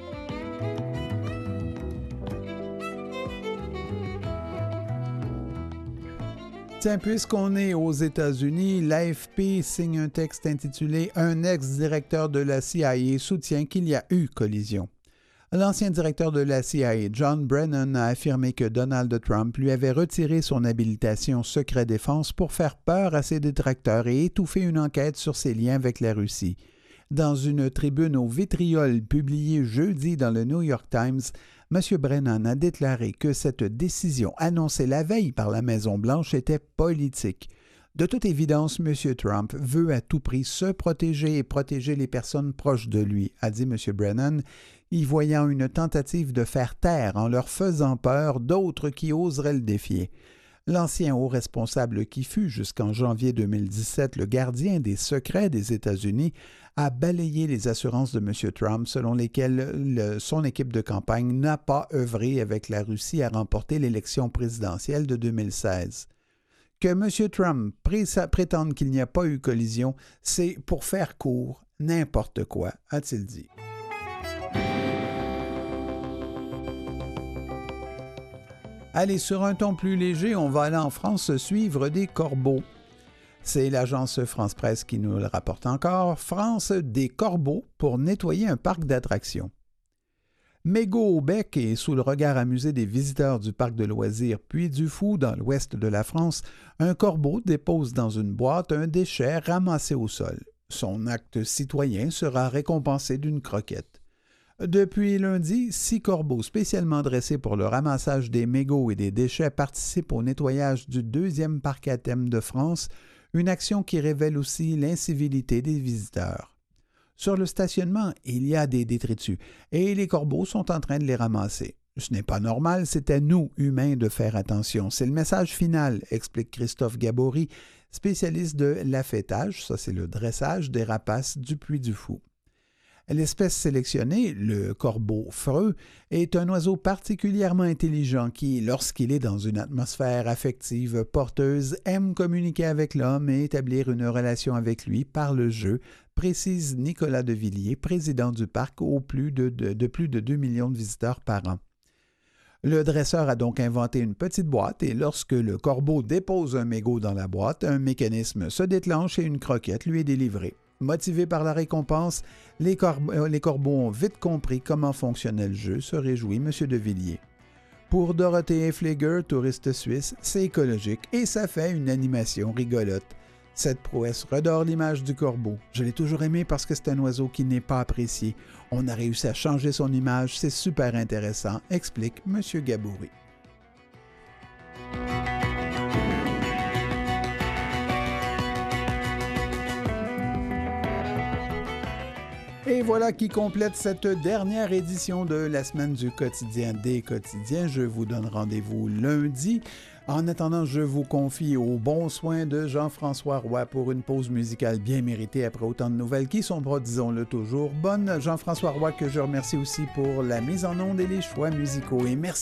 Tiens, puisqu'on est aux États-Unis, l'A F P signe un texte intitulé « Un ex-directeur de la C I A soutient qu'il y a eu collision ». L'ancien directeur de la C I A, John Brennan, a affirmé que Donald Trump lui avait retiré son habilitation secret défense pour faire peur à ses détracteurs et étouffer une enquête sur ses liens avec la Russie. Dans une tribune au vitriol publiée jeudi dans le New York Times, M. Brennan a déclaré que cette décision annoncée la veille par la Maison-Blanche était politique. De toute évidence, M. Trump veut à tout prix se protéger et protéger les personnes proches de lui, a dit M. Brennan, y voyant une tentative de faire taire en leur faisant peur d'autres qui oseraient le défier. L'ancien haut responsable qui fut, jusqu'en janvier deux mille dix-sept, le gardien des secrets des États-Unis, a balayé les assurances de M. Trump selon lesquelles le, son équipe de campagne n'a pas œuvré avec la Russie à remporter l'élection présidentielle de deux mille seize. Que M. Trump pré- prétende qu'il n'y a pas eu collision, c'est, pour faire court, n'importe quoi, a-t-il dit. Allez, sur un ton plus léger, on va aller en France suivre des corbeaux. C'est l'agence France Presse qui nous le rapporte encore. France, des corbeaux pour nettoyer un parc d'attractions. Mégot au bec et sous le regard amusé des visiteurs du parc de loisirs Puy-du-Fou, dans l'ouest de la France, un corbeau dépose dans une boîte un déchet ramassé au sol. Son acte citoyen sera récompensé d'une croquette. Depuis lundi, six corbeaux spécialement dressés pour le ramassage des mégots et des déchets participent au nettoyage du deuxième parc à thème de France, une action qui révèle aussi l'incivilité des visiteurs. Sur le stationnement, il y a des détritus et les corbeaux sont en train de les ramasser. Ce n'est pas normal, c'est à nous, humains, de faire attention. C'est le message final, explique Christophe Gabory, spécialiste de l'affêtage, ça c'est le dressage des rapaces du Puy-du-Fou. L'espèce sélectionnée, le corbeau freux, est un oiseau particulièrement intelligent qui, lorsqu'il est dans une atmosphère affective porteuse, aime communiquer avec l'homme et établir une relation avec lui par le jeu, précise Nicolas Devilliers, président du parc au plus de, de, de plus de deux millions de visiteurs par an. Le dresseur a donc inventé une petite boîte et lorsque le corbeau dépose un mégot dans la boîte, un mécanisme se déclenche et une croquette lui est délivrée. Motivés par la récompense, les, corbe- les corbeaux ont vite compris comment fonctionnait le jeu, se réjouit M. Devilliers. Pour Dorothée Pfleger, touriste suisse, c'est écologique et ça fait une animation rigolote. Cette prouesse redore l'image du corbeau. Je l'ai toujours aimé parce que c'est un oiseau qui n'est pas apprécié. On a réussi à changer son image, c'est super intéressant, explique M. Gabory. Et voilà qui complète cette dernière édition de la semaine du quotidien des quotidiens. Je vous donne rendez-vous lundi. En attendant, je vous confie aux bons soins de Jean-François Roy pour une pause musicale bien méritée après autant de nouvelles qui sont, disons-le toujours, bonnes. Jean-François Roy que je remercie aussi pour la mise en onde et les choix musicaux. Et merci